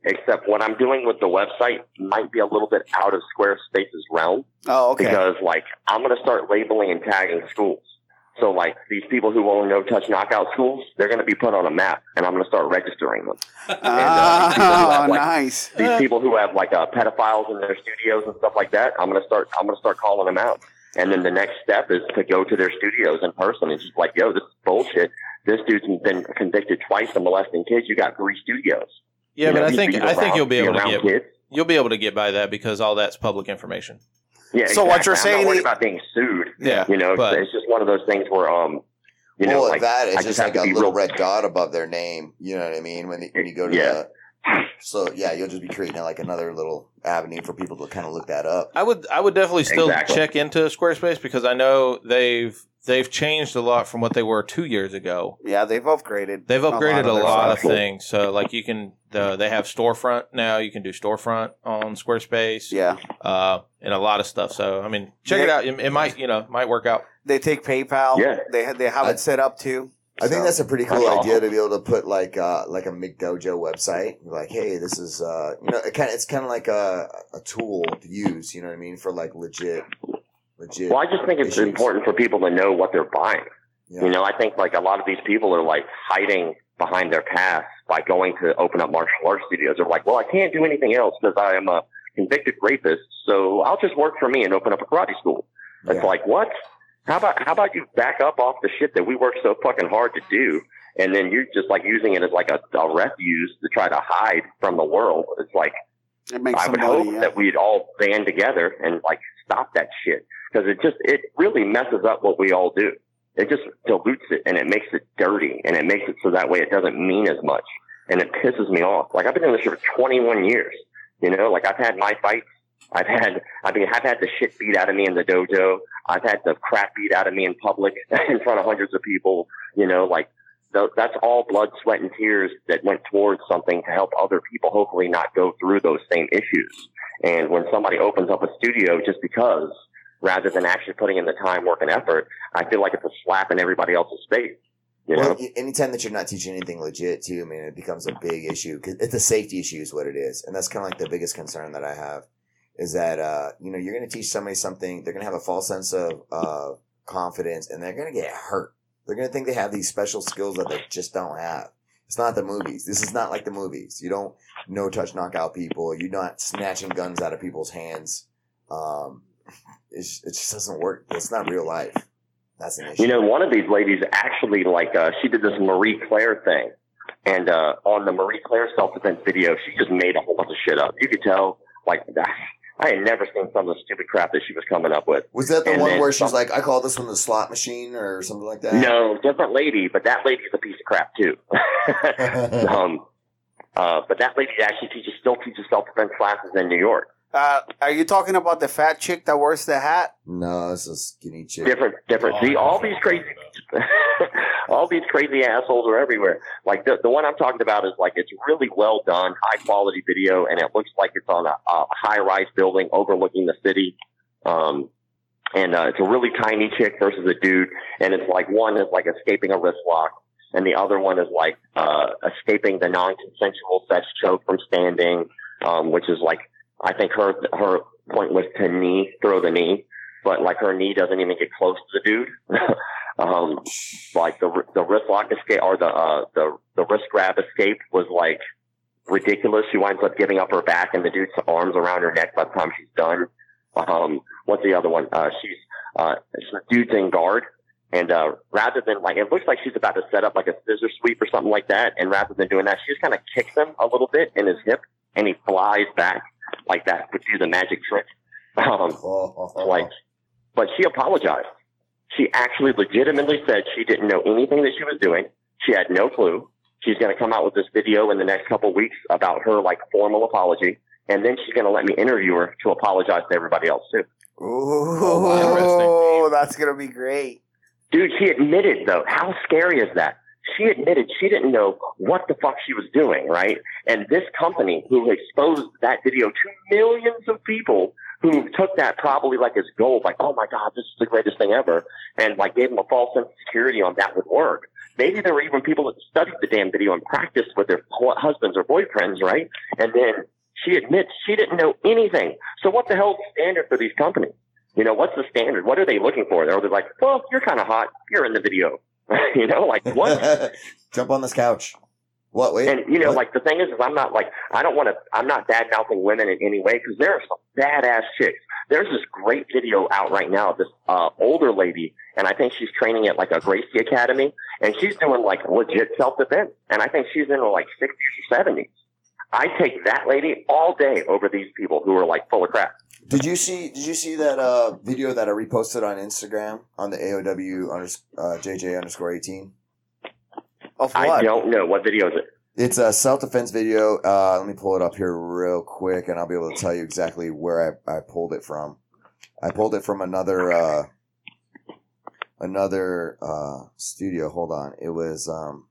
except what I'm doing with the website might be a little bit out of Squarespace's realm. Oh, okay. Because, like, I'm going to start labeling and tagging schools. So, like, these people who own no-touch knockout schools, they're going to be put on a map, and I'm going to start registering them. And, uh, these people who Oh, have, like, nice. These people who have, like, uh, pedophiles in their studios and stuff like that, I'm going to start I'm going to start calling them out. And then the next step is to go to their studios in person and just like, yo, this is bullshit. This dude's been convicted twice of molesting kids. You got three studios. Yeah, You but know, I he's think being I think around- you'll be able to around get kids. you'll be able to get by that because all that's public information. Yeah, So what you're exactly. I'm saying not worried is- about being sued. Yeah, You know, but- it's just one of those things where, um, you know, well, like that I is just just have like to a be little real. red dot above their name. You know what I mean? When, they, when you go to Yeah. the. So, yeah, you'll just be creating like another little avenue for people to kind of look that up. I would I would definitely still Exactly. check into Squarespace because I know they've they've changed a lot from what they were two years ago. Yeah, they've upgraded. They've upgraded a their lot of stuff. things. So like you can the, they have storefront now. You can do storefront on Squarespace. Yeah, Uh, and a lot of stuff. So I mean, check it Yeah. out. It, it might you know might work out. they take PayPal. Yeah. they they have I- it set up too. I think So- that's a pretty cool That's idea awesome. to be able to put like uh, like a McDojo website. Like, hey, this is uh, you know, it kind of it's kind of like a a tool to use. You know what I mean for like legit, legit. Well, I just think it's issues. important for people to know what they're buying. Yeah. You know, I think like a lot of these people are like hiding behind their past by going to open up martial arts studios. They're like, well, I can't do anything else because I am a convicted rapist, so I'll just work for me and open up a karate school. It's Yeah. like, what? How about how about you back up off the shit that we work so fucking hard to do, and then you're just like using it as like a, a refuse to try to hide from the world? It's like It makes I some would money. hope yeah. that we'd all band together and like stop that shit because it just it really messes up what we all do. It just dilutes it and it makes it dirty and it makes it so that way it doesn't mean as much and it pisses me off. Like I've been doing this shit for twenty-one years. You know, like I've had my fights. I've had, I mean, I've had the shit beat out of me in the dojo. I've had the crap beat out of me in public in front of hundreds of people. You know, like th- that's all blood, sweat, and tears that went towards something to help other people hopefully not go through those same issues. And when somebody opens up a studio just because, rather than actually putting in the time, work, and effort, I feel like it's a slap in everybody else's face. You know? Well, y- anytime that you're not teaching anything legit, too, I mean, it becomes a big issue. 'Cause it's a safety issue, is what it is, and that's kind of like the biggest concern that I have. Is that uh, you know you're going to teach somebody something, they're going to have a false sense of uh, confidence, and they're going to get hurt. They're going to think they have these special skills that they just don't have. It's not the movies. This is not like the movies. You don't no touch knock out people. You're not snatching guns out of people's hands. Um, it's, it just doesn't work. It's not real life. That's an issue. You know, one of these ladies actually, like, uh, she did this Marie Claire thing. And uh, on the Marie Claire self-defense video, she just made a whole bunch of shit up. You could tell, like, I had never seen some of the stupid crap that she was coming up with. Was that the And one then where she's some- like, I call this one the slot machine or something like that? No, different lady, but that lady's a piece of crap, too. um, uh, but that lady actually teaches, still teaches self-defense classes in New York. Uh, are you talking about the fat chick that wears the hat? No, it's a skinny chick. Different, different. Oh, See, I all know these what crazy, you're all these crazy assholes are everywhere. Like the the one I'm talking about is like it's really well done, high quality video, and it looks like it's on a, a high rise building overlooking the city. Um, and uh, it's a really tiny chick versus a dude, and it's like one is like escaping a wrist lock, and the other one is like uh, escaping the non-consensual sex choke from standing, um, which is like I think her her point was to knee, throw the knee, but like her knee doesn't even get close to the dude. um, like the the wrist lock escape or the uh, the the wrist grab escape was like ridiculous. She winds up giving up her back, and the dude's arms around her neck by the time she's done. Um, what's the other one? Uh, she's uh, the dude's in guard. And, uh, rather than like, it looks like she's about to set up like a scissor sweep or something like that. And rather than doing that, she just kind of kicks him a little bit in his hip and he flies back like that to do the magic trick. Um, like, but she apologized. She actually legitimately said she didn't know anything that she was doing. She had no clue. She's going to come out with this video in the next couple of weeks about her like formal apology. And then she's going to let me interview her to apologize to everybody else too. Oh, that's going to be great. Dude, she admitted, though. How scary is that? She admitted she didn't know what the fuck she was doing, right? And this company who exposed that video to millions of people who took that probably like as gold, like, oh my God, this is the greatest thing ever, and like gave them a false sense of security on that would work. maybe there were even people that studied the damn video and practiced with their husbands or boyfriends, right? And then she admits she didn't know anything. So what the hell is the standard for these companies? You know, what's the standard? What are they looking for? They're like, well, you're kind of hot. You're in the video. You know, like what? Jump on this couch. What? Wait. And you know, what? like the thing is, is I'm not like I don't want to. I'm not bad mouthing women in any way because there are some badass chicks. There's this great video out right now of this uh, older lady, and I think she's training at like a Gracie Academy, and she's doing like legit self defense, and I think she's in her like sixties or seventies. I take that lady all day over these people who are like full of crap. Did you see? Did you see that uh, video that I reposted on Instagram on the A O W unders- uh, J J underscore eighteen? Of what? I don't know what video is it. It's a self defense video. Uh, let me pull it up here real quick, and I'll be able to tell you exactly where I, I pulled it from. I pulled it from another uh, another uh, studio. Hold on, it was um,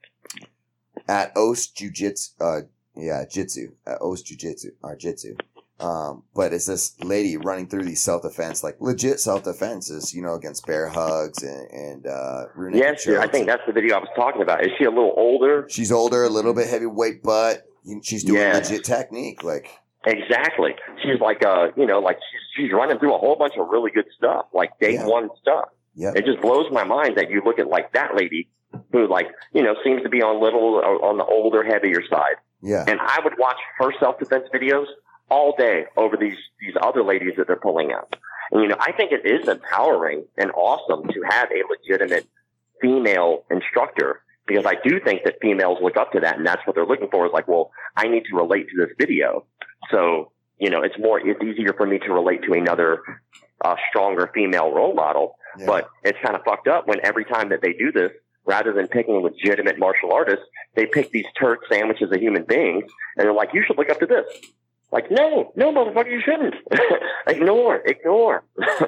at Ost Jiu Jitsu. Uh, yeah, Jitsu at Ost Jiu Jitsu or Jitsu. Um, but it's this lady running through these self-defense, like legit self-defenses, you know, against bear hugs and, and uh, rear naked Yes, dude, I chokes. think that's the video I was talking about. Is she a little older? She's older, a little bit heavyweight, but she's doing Yeah. legit technique. Like, Exactly. She's like, uh, you know, like she's she's running through a whole bunch of really good stuff, like day Yeah. one stuff. yeah, It just blows my mind that you look at like that lady who, like, you know, seems to be on little on the older, heavier side, yeah, and I would watch her self-defense videos all day over these these other ladies that they're pulling out. And you know, I think it is empowering and awesome to have a legitimate female instructor, because I do think that females look up to that, and that's what they're looking for. Is like, well, I need to relate to this video, so you know, it's more it's easier for me to relate to another uh, stronger female role model. yeah. But it's kind of fucked up when every time that they do this, rather than picking legitimate martial artists, they pick these turd sandwiches of human beings, and they're like, you should look up to this. Like, no, no, motherfucker, you shouldn't. ignore, ignore.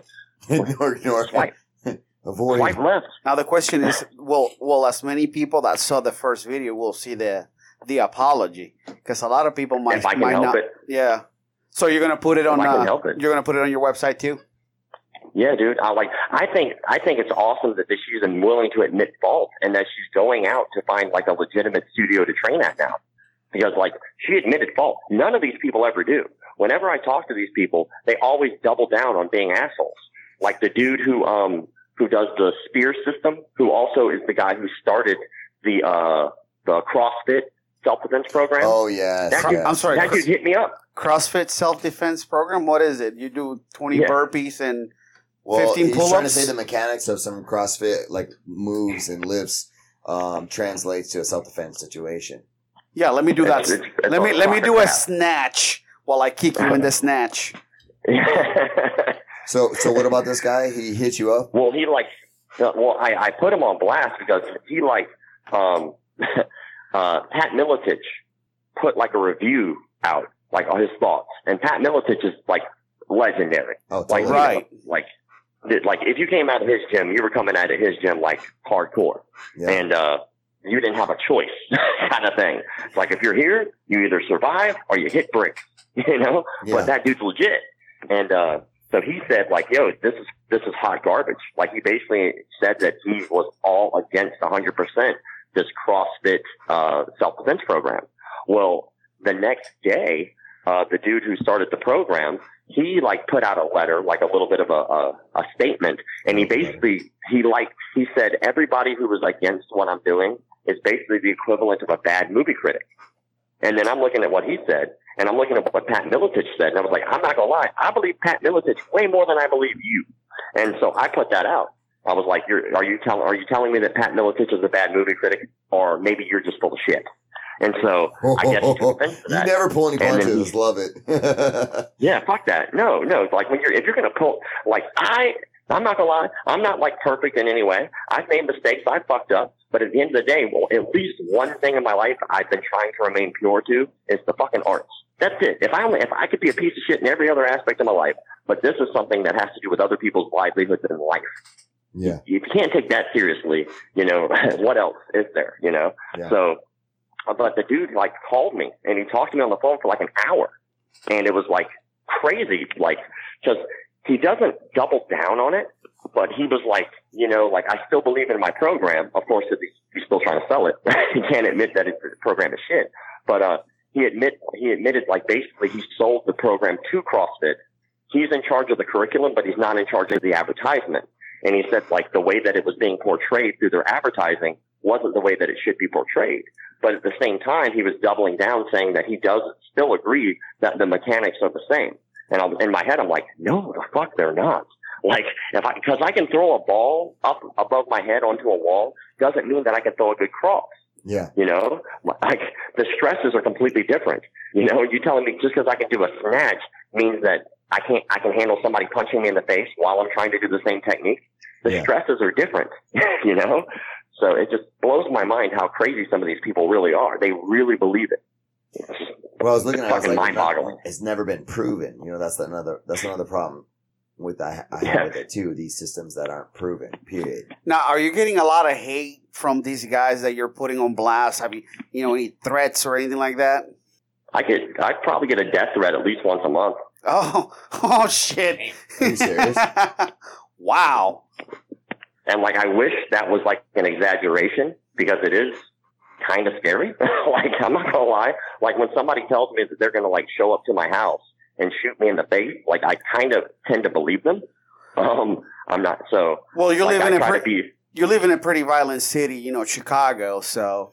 ignore, ignore, Swipe, avoid. swipe left. Now the question is, will will as many people that saw the first video will see the the apology? Because a lot of people might If I can might help not. it. Yeah. So you're gonna put it on. If I can Uh, help it. you're gonna put it on your website too. Yeah, dude. I like. I think. I think it's awesome that she's willing to admit fault and that she's going out to find like a legitimate studio to train at now. Because like she admitted fault. None of these people ever do. Whenever I talk to these people, they always double down on being assholes. Like the dude who um who does the spear system, who also is the guy who started the uh the CrossFit self defense program. Oh yes, That- yes. I'm sorry. That dude hit me up. CrossFit self defense program. What is it? You do twenty Yeah. burpees and Well, fifteen he's trying to pull-ups? say the mechanics of some CrossFit like moves and lifts um, translates to a self defense situation. yeah. Let me do that. It's- it's- it's let me all let me soccer do a crap. snatch while I kick you in the snatch. So, so what about this guy? He hit you up. Well, he like, uh, well, I, I put him on blast because he like, um, uh, Pat Miletich put like a review out, like on his thoughts. And Pat Miletich is like legendary. Oh, Like, totally. Right. Like, th- like if you came out of his gym, you were coming out of his gym like hardcore. Yeah. And, uh, you didn't have a choice kind of thing. It's like, if you're here, you either survive or you hit bricks, you know? Yeah. But that dude's legit. And, uh, so he said like, yo, this is, this is hot garbage. Like he basically said that he was all against a hundred percent this CrossFit, uh, self-defense program. Well, the next day, uh, the dude who started the program, he like put out a letter, like a little bit of a, a, a statement. And he basically, he like, he said everybody who was against what I'm doing is basically the equivalent of a bad movie critic. And then I'm looking at what he said, and I'm looking at what Pat Miletich said, and I was like, I'm not gonna lie, I believe Pat Miletich way more than I believe you. And so I put that out. I was like, you're, are you telling, are you telling me that Pat Miletich is a bad movie critic, or maybe you're just full of shit? And so I guess he took offense to You that. never pull any And then punches. he- Love it. Yeah, fuck that. No, no. It's like when you're, if you're gonna pull, like I, I'm not gonna lie, I'm not like perfect in any way. I've made mistakes, I fucked up, but at the end of the day, well, at least one thing in my life I've been trying to remain pure to is the fucking arts. That's it. If I only, if I could be a piece of shit in every other aspect of my life, but this is something that has to do with other people's livelihoods and life. yeah. If you can't take that seriously, you know, what else is there, you know? Yeah. So, but the dude like called me and he talked to me on the phone for like an hour, and it was like crazy, like, cause he doesn't double down on it, but he was like, you know, like, I still believe in my program. Of course, if he's, he's still trying to sell it, he can't admit that his program is shit. But, uh, he admit, he admitted, like, basically he sold the program to CrossFit. He's in charge of the curriculum, but he's not in charge of the advertisement. And he said, like, the way that it was being portrayed through their advertising wasn't the way that it should be portrayed. But at the same time, he was doubling down, saying that he does still agree that the mechanics are the same. And I'm, in my head, I'm like, no, the fuck, they're not. Like, if I, because I can throw a ball up above my head onto a wall, doesn't mean that I can throw a good cross. Yeah. You know, like, the stresses are completely different. You know, you telling me just because I can do a snatch means that I can't, I can handle somebody punching me in the face while I'm trying to do the same technique. The Yeah. stresses are different, you know? So it just blows my mind how crazy some of these people really are. They really believe it. It's just Well, I was looking at it, I was fucking like, mind-boggling. it's never been proven. You know, that's another that's another problem with I, I Yeah. have with it too. These systems that aren't proven. Period. Now, are you getting a lot of hate from these guys that you're putting on blast? Have you, you know, any threats or anything like that? I get, I probably get a death threat at least once a month. Oh, oh shit! Are you serious? Wow. And like, I wish that was like an exaggeration because it is kind of scary. Like, I'm not gonna lie. Like, when somebody tells me that they're gonna like show up to my house and shoot me in the face, like, I kind of tend to believe them. Um, I'm not, so. Well, you're like, living I in try pre- to be, you're living in a pretty violent city, you know, Chicago. So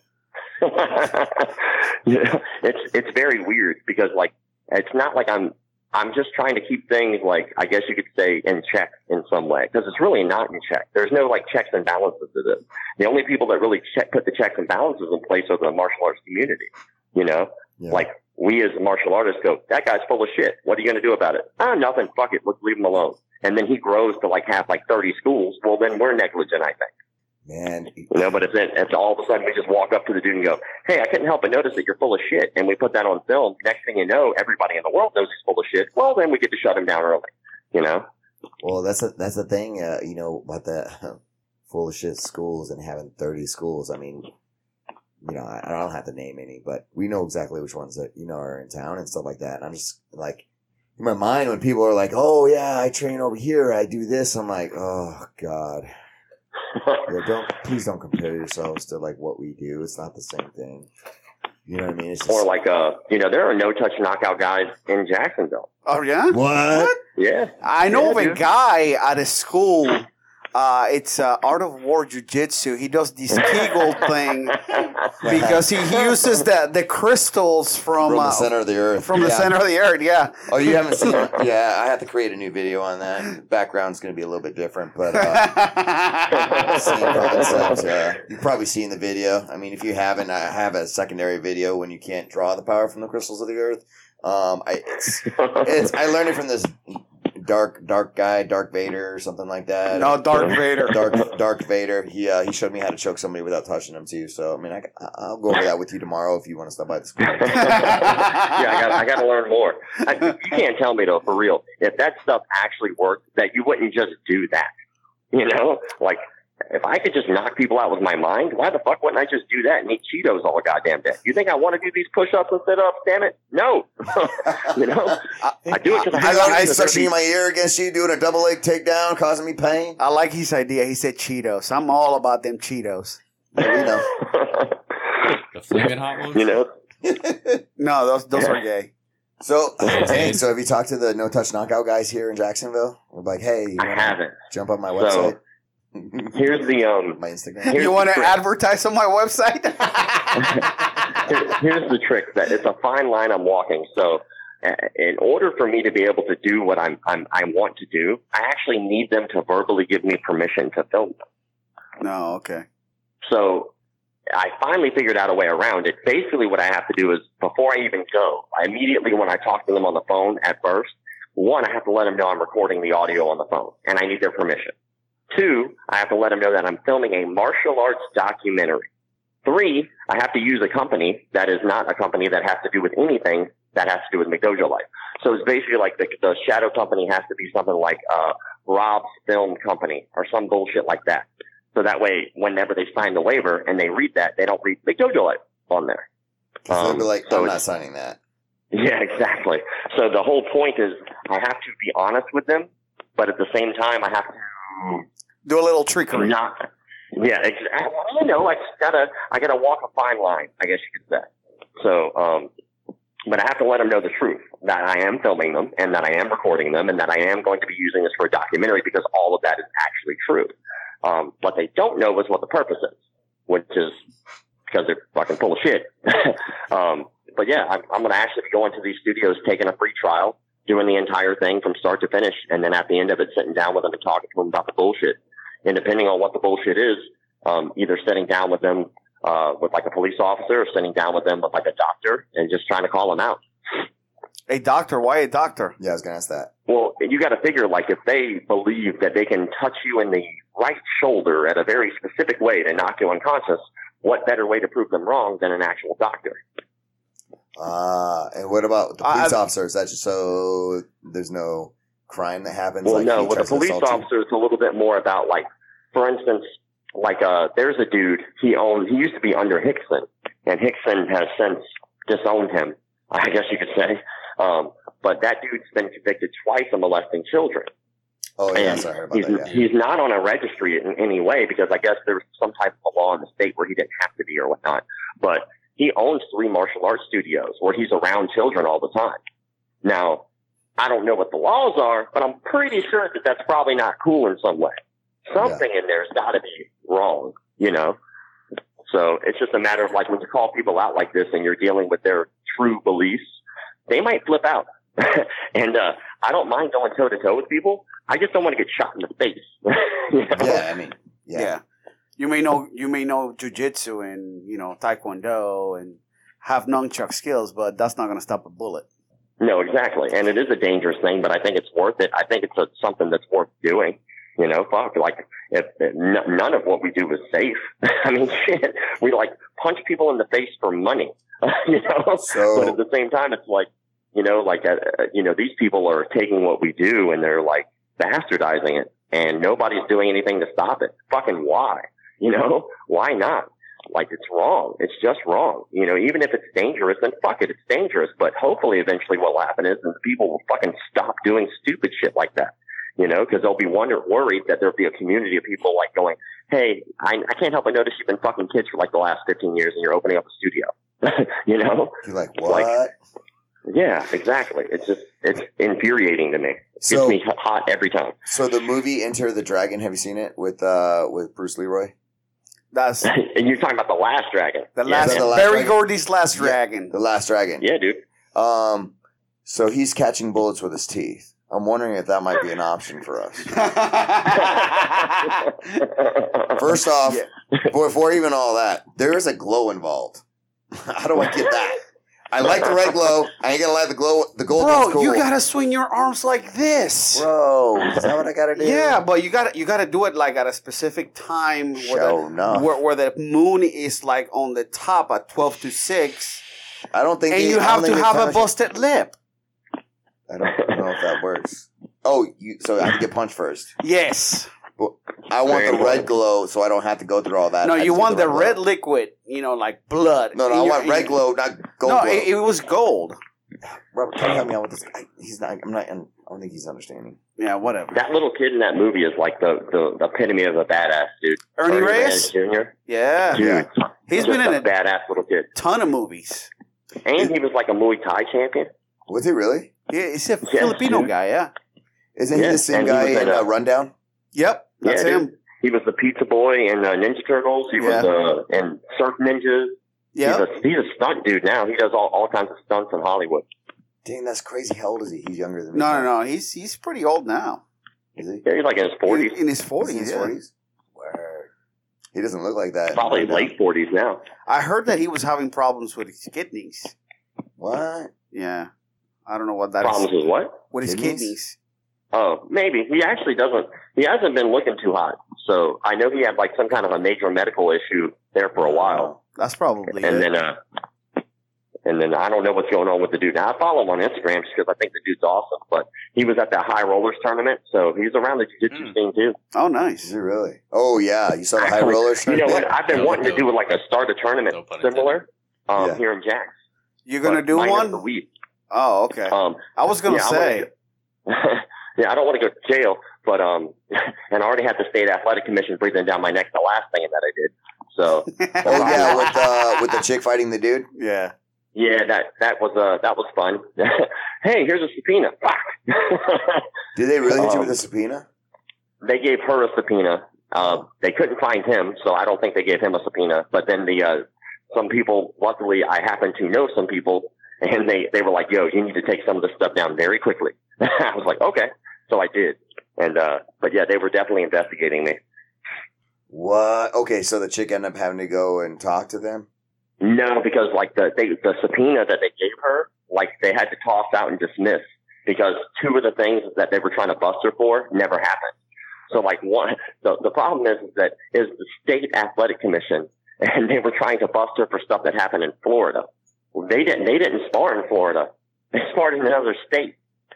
you know, it's, it's very weird because like, it's not like I'm, I'm just trying to keep things like, I guess you could say, in check in some way, because it's really not in check. There's no like checks and balances to this. The only people that really check, put the checks and balances in place are the martial arts community. You know, Yeah. like, we as martial artists go, that guy's full of shit. What are you going to do about it? Ah, nothing. Fuck it. Let's leave him alone. And then he grows to like have like thirty schools. Well, then we're negligent, I think. Man, You know, but it's, it's all of a sudden we just walk up to the dude and go, hey, I couldn't help but notice that you're full of shit. And we put that on film. Next thing you know, everybody in the world knows he's full of shit. Well, then we get to shut him down early, you know? well, that's a, that's the thing. Uh, you know about the full of shit schools and having thirty schools. I mean, you know, I, I don't have to name any, but we know exactly which ones that you know are in town and stuff like that. And I'm just like, in my mind, when people are like, "Oh yeah, I train over here, I do this," I'm like, "Oh God." Yeah, don't please don't compare yourselves to like what we do. It's not the same thing. You know what I mean? It's just, Or like, uh, you know, there are no touch knockout guys in Jacksonville. oh yeah, what? Yeah. I know Yeah, of a dude. guy at a school. Uh, it's uh, Art of War Jiu-Jitsu. He does this Kegel thing because he, he uses the, the crystals from, From the uh, center of the earth. from the Yeah. center of the earth. Yeah. Oh, you haven't seen it? Yeah, I have to create a new video on that. Background's going to be a little bit different, but uh, same concept. Uh, you've probably seen the video. I mean, if you haven't, I have a secondary video when you can't draw the power from the crystals of the earth. Um, I, it's, it's, I learned it from this dark, dark guy, Dark Vader or something like that. No, Darth Vader. Dark, Dark Vader. He uh, he showed me how to choke somebody without touching them too. So I mean, I, I'll go over that with you tomorrow if you want to stop by the school. yeah, I got I got to learn more. I, you can't tell me though, for real, if that stuff actually worked, that you wouldn't just do that. You know, like, if I could just knock people out with my mind, why the fuck wouldn't I just do that and eat Cheetos all goddamn day? You think I want to do these push-ups and sit-ups? Damn it, no. You know, I do it because I I got have ice suction in my ear against you, doing a double leg takedown, causing me pain. I like his idea. He said Cheetos. I'm all about them Cheetos. Yeah, we know. The flaming hot ones? You know, No, those those are gay. So, hey, so have you talked to the No Touch Knockout guys here in Jacksonville? We're like, hey, you I wanna haven't. jump on my So, website? Here's the um. My Instagram. Here's You want the to trick. advertise on my website? Here- Here's the trick. That it's a fine line I'm walking. So, uh, in order for me to be able to do what I'm, I'm I want to do, I actually need them to verbally give me permission to film them. No, okay. So, I finally figured out a way around it. Basically, what I have to do is before I even go, I immediately when I talk to them on the phone at first, one, I have to let them know I'm recording the audio on the phone, and I need their permission. Two, I have to let them know that I'm filming a martial arts documentary. Three, I have to use a company that is not a company that has to do with anything that has to do with McDojo Life. So it's basically like the, the shadow company has to be something like uh, Rob's Film Company or some bullshit like that. So that way, whenever they sign the waiver and they read that, they don't read McDojo Life on there. So they'll Um, be like, so I'm it's- not signing that. Yeah, exactly. So the whole point is I have to be honest with them but at the same time, I have to Do a little trickery. not. Yeah, exactly. You know, I just gotta, I gotta walk a fine line, I guess you could say. So, um, but I have to let them know the truth, that I am filming them and that I am recording them and that I am going to be using this for a documentary because all of that is actually true. Um, what they don't know is what the purpose is, which is because they're fucking full of shit. um, but yeah, I'm, I'm going to actually be going to these studios, taking a free trial, doing the entire thing from start to finish, and then at the end of it, sitting down with them and talking to them about the bullshit. And depending on what the bullshit is, um, either sitting down with them uh, with like a police officer or sitting down with them with like a doctor and just trying to call them out. A doctor? Why a doctor? Yeah, I was gonna ask that. Well, you got to figure, like, if they believe that they can touch you in the right shoulder at a very specific way to knock you unconscious, what better way to prove them wrong than an actual doctor? Ah, and what about the police I- officer? Is that just so there's no crime that happens? Well, like no, he with a tries to police assault you? officer, it's a little bit more about, like, for instance, like, uh, there's a dude, he owned, he used to be under Hickson, and Hickson has since disowned him, I guess you could say. Um, but that dude's been convicted twice of molesting children. Oh yeah, And sorry, I heard about he's, that. Yeah. he's not on a registry in any way because I guess there's some type of a law in the state where he didn't have to be or whatnot. But he owns three martial arts studios where he's around children all the time. Now, I don't know what the laws are, but I'm pretty sure that that's probably not cool in some way. Something in there's got to be wrong, you know? So it's just a matter of, like, when you call people out like this and you're dealing with their true beliefs, they might flip out. and uh, I don't mind going toe-to-toe with people. I just don't want to get shot in the face. You know? Yeah, I mean, yeah. Yeah. You may know you may know jujitsu and, you know, taekwondo and have nunchuck skills, but that's not going to stop a bullet. No, exactly. And it is a dangerous thing, but I think it's worth it. I think it's a, something that's worth doing. You know, fuck, like, if, if n- none of what we do is safe. I mean, shit, we, like, punch people in the face for money, you know? So- but at the same time, it's like, you know, like, uh, you know, these people are taking what we do and they're, like, bastardizing it, and nobody's doing anything to stop it. Fucking why? You know? Why not? Like, it's wrong. It's just wrong. You know, even if it's dangerous, then fuck it, it's dangerous. But hopefully eventually what will happen is that people will fucking stop doing stupid shit like that. You know, because they'll be wonder- worried that there'll be a community of people, like, going, hey, I, I can't help but notice you've been fucking kids for, like, the last fifteen years and you're opening up a studio. You know? You're like, what? Like, yeah, exactly. It's just, it's infuriating to me. It So- gets me hot every time. So the movie Enter the Dragon, have you seen it with uh with Bruce Leroy? That's And you're talking about The Last Dragon. the Yeah, last the last Barry dragon? Gordy's last Yeah. dragon. The Last Dragon. Yeah, dude. Um, so he's catching bullets with his teeth. I'm wondering if that might be an option for us. First off, Yeah. before even all that, there is a glow involved. How do I get that? I like the red glow. I ain't gonna lie, the glow, the gold one's Bro, cool. you gotta swing your arms like this. Bro, is that what I gotta do? Yeah, but you gotta you gotta do it like at a specific time where Show the, enough. where, where the moon is like on the top at twelve to six, I don't think. and they- you I have don't to think they have a punish it. busted lip. I don't know if that works. Oh, you. So I have to get punched first. Yes. I want Very the well. red glow, so I don't have to go through all that. No, I you just get want the glow. red liquid, you know, like blood. No, no, in I your- want in red your- glow, not gold No, glow. it, it was gold. Robert, can you help me out with this? I, he's not. I'm not. I don't think he's understanding. Yeah, whatever. That little kid in that movie is like the, the, the epitome of a badass, dude. Ernie Reyes? Junior Yeah. Dude, Yeah. He's just been in a a badass little kid. ton of movies. And he was like a Muay Thai champion. Was he really? Yeah, he's a Yeah, Filipino dude. guy, yeah. Isn't Yeah, he the same and he guy was in in uh, a- Rundown? Yep, that's Yeah, him. dude. He was the pizza boy in uh, Ninja Turtles. He Yeah. was uh, in Surf Ninjas. Yeah. He's a, he's a stunt dude now. He does all, all kinds of stunts in Hollywood. Dang, that's crazy. How old is he? He's younger than me. No, no, no. He's he's pretty old now. Is he? Yeah, he's like in his forties. In, in his Is he forties, in his yeah. forties? Word. He doesn't look like that. Probably Rundown. late forties now. I heard that he was having problems with his kidneys. What? Yeah. I don't know what that is. Problems with what? With his Kidneys? kidneys. Oh, maybe. He actually doesn't, he hasn't been looking too hot. So I know he had like some kind of a major medical issue there for a while. That's probably And it. then, uh, and then I don't know what's going on with the dude. Now I follow him on Instagram just because I think the dude's awesome, but he was at that High Rollers tournament. So he's around the jiu-jitsu Mm. scene too. Oh, Is nice. he really? Oh, yeah. You saw the high Actually, rollers? You know what? tournament? I've been No, wanting to no. do like a start a tournament No pun intended. similar, um, Yeah. here in Jax. You're gonna But do minus one? The weed. Oh, okay. Um, I was gonna yeah, I'm say. gonna- yeah, I don't want to go to jail, but um, and I already had the state athletic commission breathing down my neck the last thing that I did. So, Oh yeah, with uh, with the chick fighting the dude. Yeah. yeah, that that was uh that was fun. Hey, here's a subpoena. Did they really hit you Um, with a subpoena? They gave her a subpoena. Uh, they couldn't find him, so I don't think they gave him a subpoena. But then the uh, some people, luckily, I happen to know some people, and they they were like, "Yo, you need to take some of this stuff down very quickly." I was like, "Okay," so I did. And uh, but yeah, they were definitely investigating me. What? Okay, so the chick ended up having to go and talk to them. No, because like the they, the subpoena that they gave her, like they had to toss out and dismiss because two of the things that they were trying to bust her for never happened. So like one, the the problem is that is the state athletic commission, and they were trying to bust her for stuff that happened in Florida. Well, they didn't they didn't spar in Florida. They sparred in another state.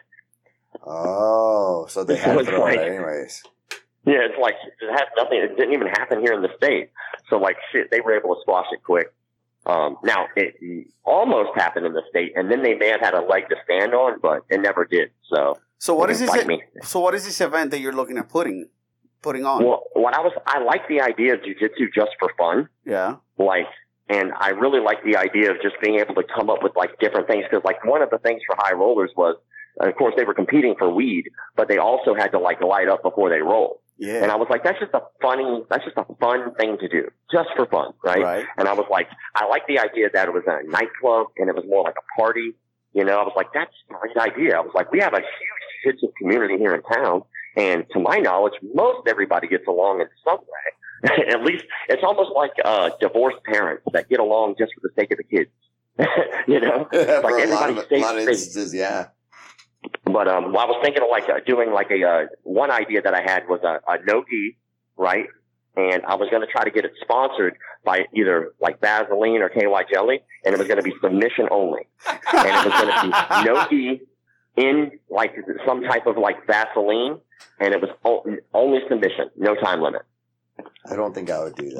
Oh, so they had to It's throw like- it anyways. Yeah, it's like it had nothing. It didn't even happen here in the state. So like shit, they were able to squash it quick. Um, now it almost happened in the state, and then they may have had a leg to stand on, but it never did. So So what they is didn't this? fight me. So what is this event that you're looking at putting putting on? Well, what I was, I like the idea of jujitsu just for fun. Yeah. Like, and I really like the idea of just being able to come up with like different things. Cause like one of the things for high rollers was, of course they were competing for weed, but they also had to like light up before they roll. Yeah. And I was like, that's just a funny, that's just a fun thing to do, just for fun, right? Right. And I was like, I like the idea that it was a nightclub and it was more like a party. You know, I was like, that's a great idea. I was like, we have a huge jiu-jitsu community here in town. And to my knowledge, most everybody gets along in some way. At least it's almost like uh, divorced parents that get along just for the sake of the kids. You know, For a lot everybody of, a stays lot of safe. instances, yeah. But um, I was thinking of like uh, doing like a uh, one idea that I had was a, a no gi, right? And I was going to try to get it sponsored by either like Vaseline or K Y jelly, and it was going to be submission only, and it was going to be no gi in like some type of like Vaseline, and it was o- only submission, no time limit. I don't think I would do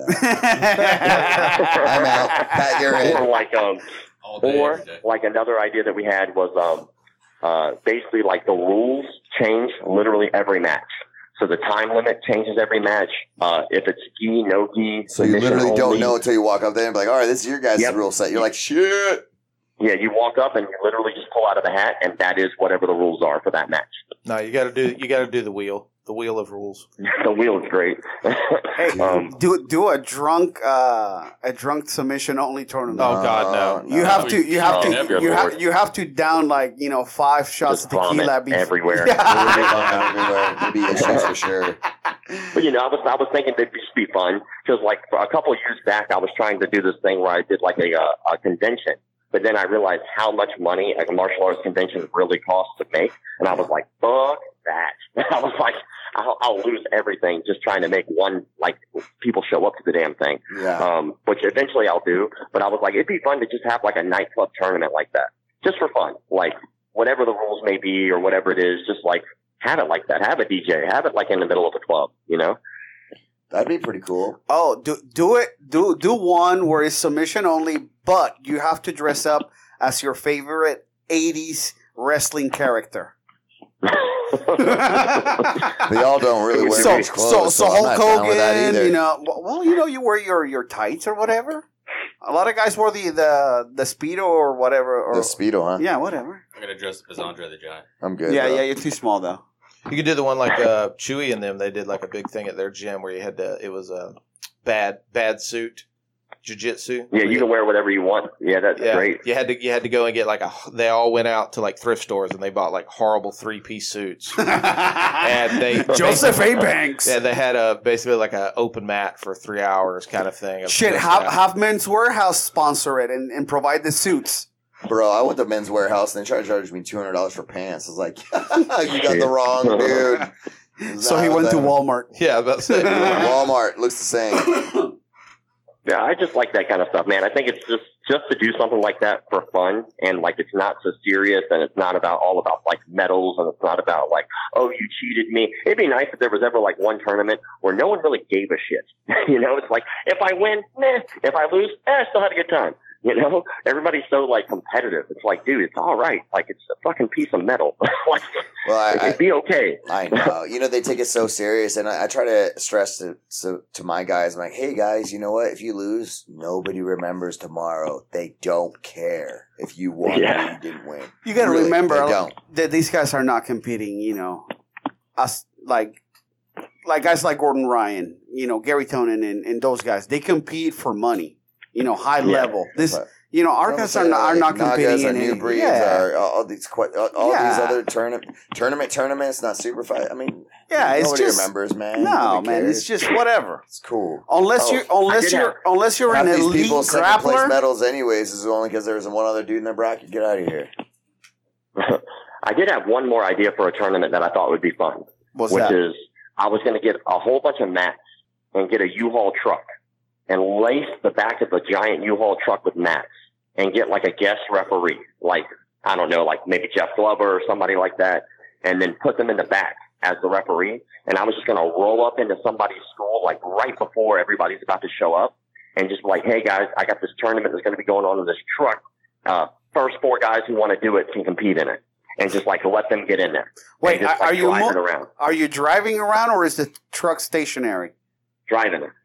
that. I'm out. Pat, you're in. Or like um, All day, or every day. like another idea that we had was um, uh, basically like the rules change literally every match. So the time limit changes every match. Uh, if it's gi, no gi, So you submission literally don't only. know until you walk up there and be like, all right, this is your guys' Yep. rule set. You're like, shit. Yeah, you walk up and you literally just pull out of the hat, and that is whatever the rules are for that match. No, you got to do you got to do the wheel, the wheel of rules. The wheel is great. Hey, um, do do a drunk uh a drunk submission only tournament. Oh, God, no. You have to you have Oh, to good you have Lord. you have to down like, you know, five shots Just of tequila vomit before everywhere. Everywhere. There'd be issues for sure. But you know, I was I was thinking it'd just be fun because like for a couple of years back, I was trying to do this thing where I did like a uh, a convention, but then I realized how much money a martial arts convention really costs to make, and I was like, fuck that. I was like, I'll, I'll lose everything just trying to make one like people show up to the damn thing. Yeah. Um, which eventually I'll do. But I was like, it'd be fun to just have like a nightclub tournament like that, just for fun, like whatever the rules may be or whatever it is, just like. Have it like that. Have a D J. Have it like in the middle of a club, you know? That'd be pretty cool. Oh, do do it do do one where it's submission only, but you have to dress up as your favorite eighties wrestling character. They all don't really wear so, nice clothes, so, so, so I'm Hulk not down with that Hogan, either. you know, well, you know, you wear your, your tights or whatever. A lot of guys wore the the, the Speedo or whatever. Or, The Speedo, huh? yeah, whatever. I'm gonna dress up as Andre the Giant. I'm good. yeah, bro. yeah, you're too small though. You could do the one like uh, Chewy and them. They did like a big thing at their gym where you had to. It was a bad bad suit, jujitsu. Yeah, you can wear whatever you want. Yeah, that's Yeah, great. you had to you had to go and get like a. They all went out to like thrift stores and they bought like horrible three piece suits. And they Joseph A. Banks. Yeah, they had a basically like a open mat for three hours kind of thing. of Shit, just have, that. have Men's Warehouse sponsor it and, and provide the suits. Bro, I went to Men's Warehouse and they tried to charge me two hundred dollars for pants. I was like, you got the wrong dude. It's So he not went to that. Walmart. Yeah, I was about to say. Walmart. Looks the same. Yeah, I just like that kind of stuff, man. I think it's just just to do something like that for fun, and like it's not so serious, and it's not about all about like medals, and it's not about like, oh, you cheated me. It'd be nice if there was ever like one tournament where no one really gave a shit. You know, it's like if I win, meh. If I lose, eh, I still had a good time. You know, everybody's so like competitive. It's like, dude, it's all right. Like, it's a fucking piece of metal. Like, Well, I, it'd be okay. I, I know. You know, they take it so serious, and I, I try to stress to, so, to my guys, I'm like, hey, guys, you know what? If you lose, nobody remembers tomorrow. They don't care if you won Yeah. or you didn't win. You got to Really, remember they don't. that these guys are not competing. You know, us like like guys like Gordon Ryan, you know, Gary Tonin, and, and those guys. They compete for money. You know, high Yeah. level. This, But- you know, our guys are not, are not competing Nagas, our in new any- breeds, yeah. are all, all these quite, all, all Yeah. these other tournament tournament tournaments, not super fight. I mean, Yeah, it's nobody just- remembers, man. No, Nobody man, cares. it's just whatever. It's cool. Unless Oh, you, I unless did you're, have- unless you're Half an these elite people second place grappler. medals, anyways, is only because there was one other dude in their bracket. Get out of here. I did have one more idea for a tournament that I thought would be fun, What's which that? is I was going to get a whole bunch of mats and get a U-Haul truck and lace the back of the giant U-Haul truck with mats and get like a guest referee, like, I don't know, like maybe Jeff Glover or somebody like that, and then put them in the back as the referee. And I was just going to roll up into somebody's school like right before everybody's about to show up and just be like, hey guys, I got this tournament that's going to be going on in this truck. Uh, first four guys who want to do it can compete in it. And just like let them get in there. Wait, and just, are like, you drive mo- it around, Are you driving around or is the truck stationary? driving it,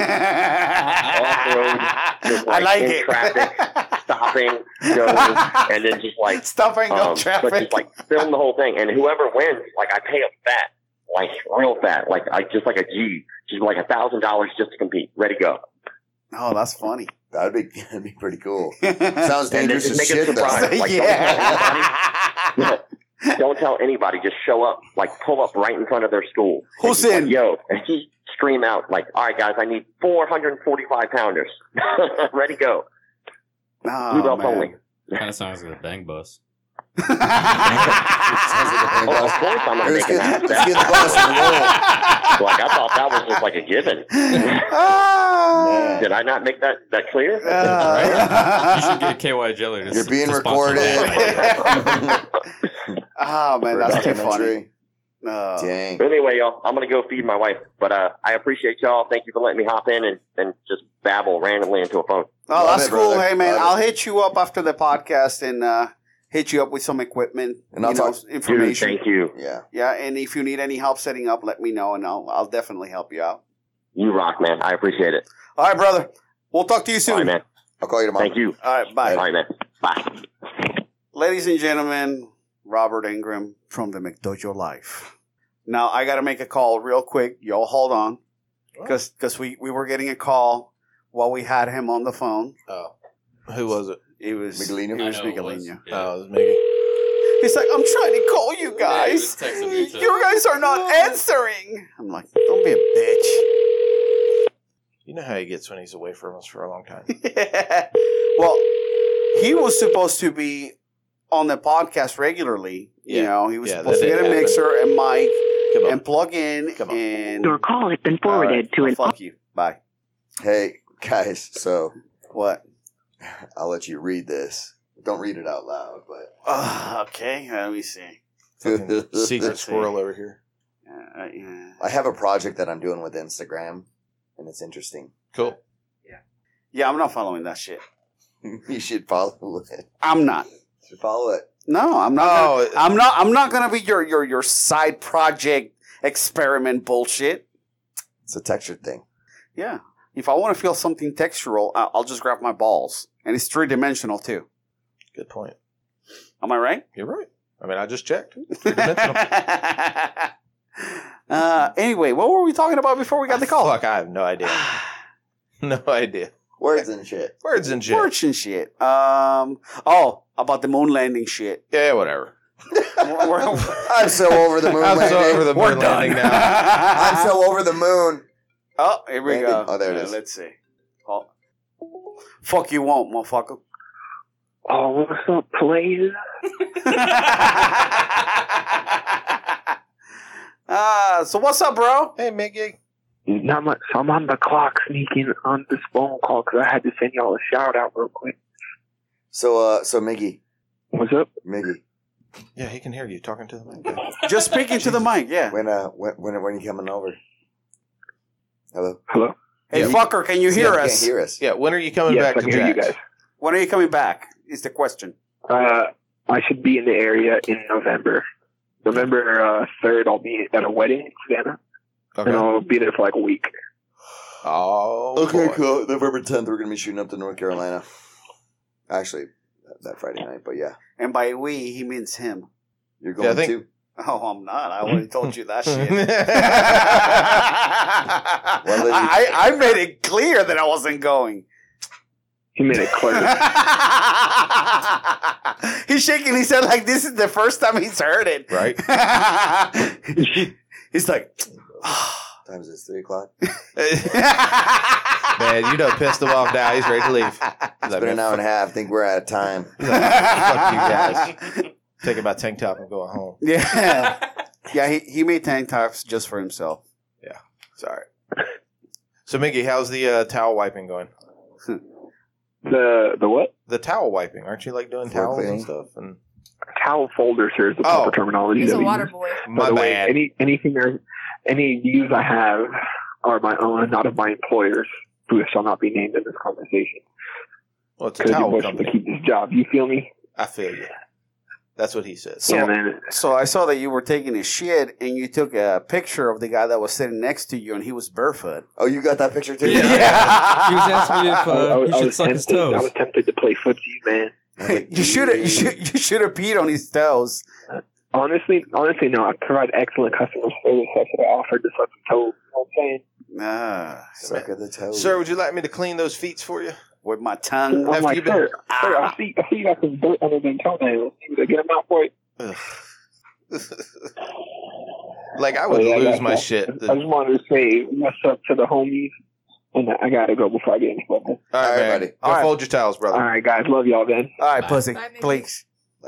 just, I like in it. traffic, stopping, go, and then just like Stopping um, go but traffic. just like film the whole thing. And whoever wins, like I pay them fat, like real fat, like I just like a G, just like a thousand dollars just to compete, ready to go. Oh, that's funny. That'd be that'd be pretty cool. Sounds And then dangerous just as make shit, it though. surprise. Like, yeah. Don't tell anybody. Just show up, like pull up right in front of their school. And Who's just, like, in? Yo, and just scream out like, "All right, guys, I need four hundred forty-five pounders, ready to go." Oh, Blue belt man. only. Kind of sounds like a bang bus. Sounds like a Oh, of course, I'm gonna Let's make it get, happen. let's get the bus and roll. Like I thought that was just like a given. Ah. Did I not make that that clear? Ah. You should get K Y Jelly to You're being to sponsor recorded. that. Oh man, For a that's too funny. documentary. Uh, Dang. But anyway, y'all, I'm gonna go feed my wife. But uh, I appreciate y'all. Thank you for letting me hop in and, and just babble randomly into a phone. Oh, Love that's it, cool. brother. Hey, man, Love it. I'll hit you up after the podcast and uh, hit you up with some equipment And I'll you know, talk- Dude, information. thank you. Yeah. Yeah, and if you need any help setting up, let me know, and I'll I'll definitely help you out. You rock, man. I appreciate it. All right, brother. We'll talk to you All soon. right, man. I'll call you tomorrow. Thank you. All right, bye. All right, man. Bye. Ladies and gentlemen, Robert Ingram from the McDojo Life. Now, I got to make a call real quick. Y'all hold on. Because we, we were getting a call while we had him on the phone. Oh, who was it? It was Miguelino? It was I know it was. Miguelino. Yeah. Oh, it was Miggy. He's like, I'm trying to call you Yeah, he guys. was texting me, too. You guys are not answering. I'm like, don't be a bitch. You know how he gets when he's away from us for a long time. Well, he was supposed to be on the podcast regularly. You Yeah. know, he was Yeah, supposed that to get a didn't mixer and mic Come on. and plug in. Come on. And Your call has been All forwarded right, to well, an fuck you. Bye. Hey, guys, so What? I'll let you read this. Don't read it out loud, but. Uh, okay, let me see. Fucking secret Let's see. squirrel over here. Uh, yeah. I have a project that I'm doing with Instagram, and it's interesting. Cool. Yeah, I'm not following that shit. You should follow it. I'm not. You should follow it. No, I'm not. Oh, gonna, I'm not. I'm not gonna be your your your side project experiment bullshit. It's a textured thing. Yeah. If I want to feel something textural, I- I'll just grab my balls, and it's three dimensional too. Good point. Am I right? You're right. I mean, I just checked. Three-dimensional. uh, anyway, what were we talking about before we got the call? Fuck, I have no idea. No idea. Words and shit. Words and shit. Fortune shit. Um. Oh, about the moon landing shit. Yeah, whatever. We're- we're- I'm so over the moon I'm so landing. over the we're moon done landing now. I'm so over the moon. Oh, here we Landing. go. Oh, there it Uh, is. Let's see. Oh. Fuck you won't, motherfucker. Oh, what's up, player? uh, so what's up, bro? Hey, Mickey. Not much. I'm on the clock sneaking on this phone call because I had to send y'all a shout out real quick. So, uh, so Miggy, What's up? Miggy, Yeah, he can hear you talking to the mic. Just speaking to the mic, yeah. when, uh, when, when, when are you coming over? Hello. Hello? Hey, Yeah. fucker, can you hear Yeah, us? Can't hear us. Yeah, when are you coming Yes, back I to can hear you Jack's? guys. When are you coming back? Is the question. Uh, I should be in the area in November. November uh, third, I'll be at a wedding in Savannah, Okay. and I'll be there for like a week. Oh, Okay, boy. cool. November tenth, we're gonna be shooting up to North Carolina. Actually, that- that Friday night, but yeah, And by we, he means him. you're Yeah, I going think- to. Oh, I'm not. I already told you that shit. Well, then you- I, I made it clear that I wasn't going. He made it clear. He's shaking his head like this is the first time he's heard it. Right. He's like, Time is it? Three o'clock. Man, you done pissed him off now. He's ready to leave. He's It's like, been an man, hour and a half. Think we're out of time. fuck you guys. Taking my tank top and going home. Yeah. Yeah, he, he made tank tops just for himself. Yeah. Sorry. So, Miggy, how's the uh, towel wiping going? the the what? The towel wiping. Aren't you like doing Floor towels cleaning. and stuff? And Towel folder, sir, is the Oh. proper terminology. He's that a we water use. boy. By my the way, bad. any anything or any views I have are my own and not of my employers, who shall not be named in this conversation. Well, it's a Because you towel want them to company. keep this job. You feel me? I feel you. That's what he says. So- yeah, man. So I saw that you were taking a shit and you took a picture of the guy that was sitting next to you and he was barefoot. Oh, you got that picture too? Yeah. He was asking me if I, I, uh, was- he I should was suck his tempted. I was toes. tempted to play footsie, man. you should have you should you should have peed on his toes. Honestly, honestly, no. I provide excellent customer service. I should have offered to suck some toes. You know what I'm saying? Ah, Suck at the toe. Sir, would you like me to clean those feet for you? with my tongue. Have I'm like, you been- sir, sir, I see, I see you got some dirt under them toenails. You to get them out for you. Ugh. Like, I would Oh, yeah, lose that's my all. shit. I just wanted to say what's up to the homies, and I gotta go before I get any further. All All right, right, man. buddy. Go All right. fold your towels, brother. All right, guys, love y'all, then. All right, Bye. pussy, Bye, Mickey. please.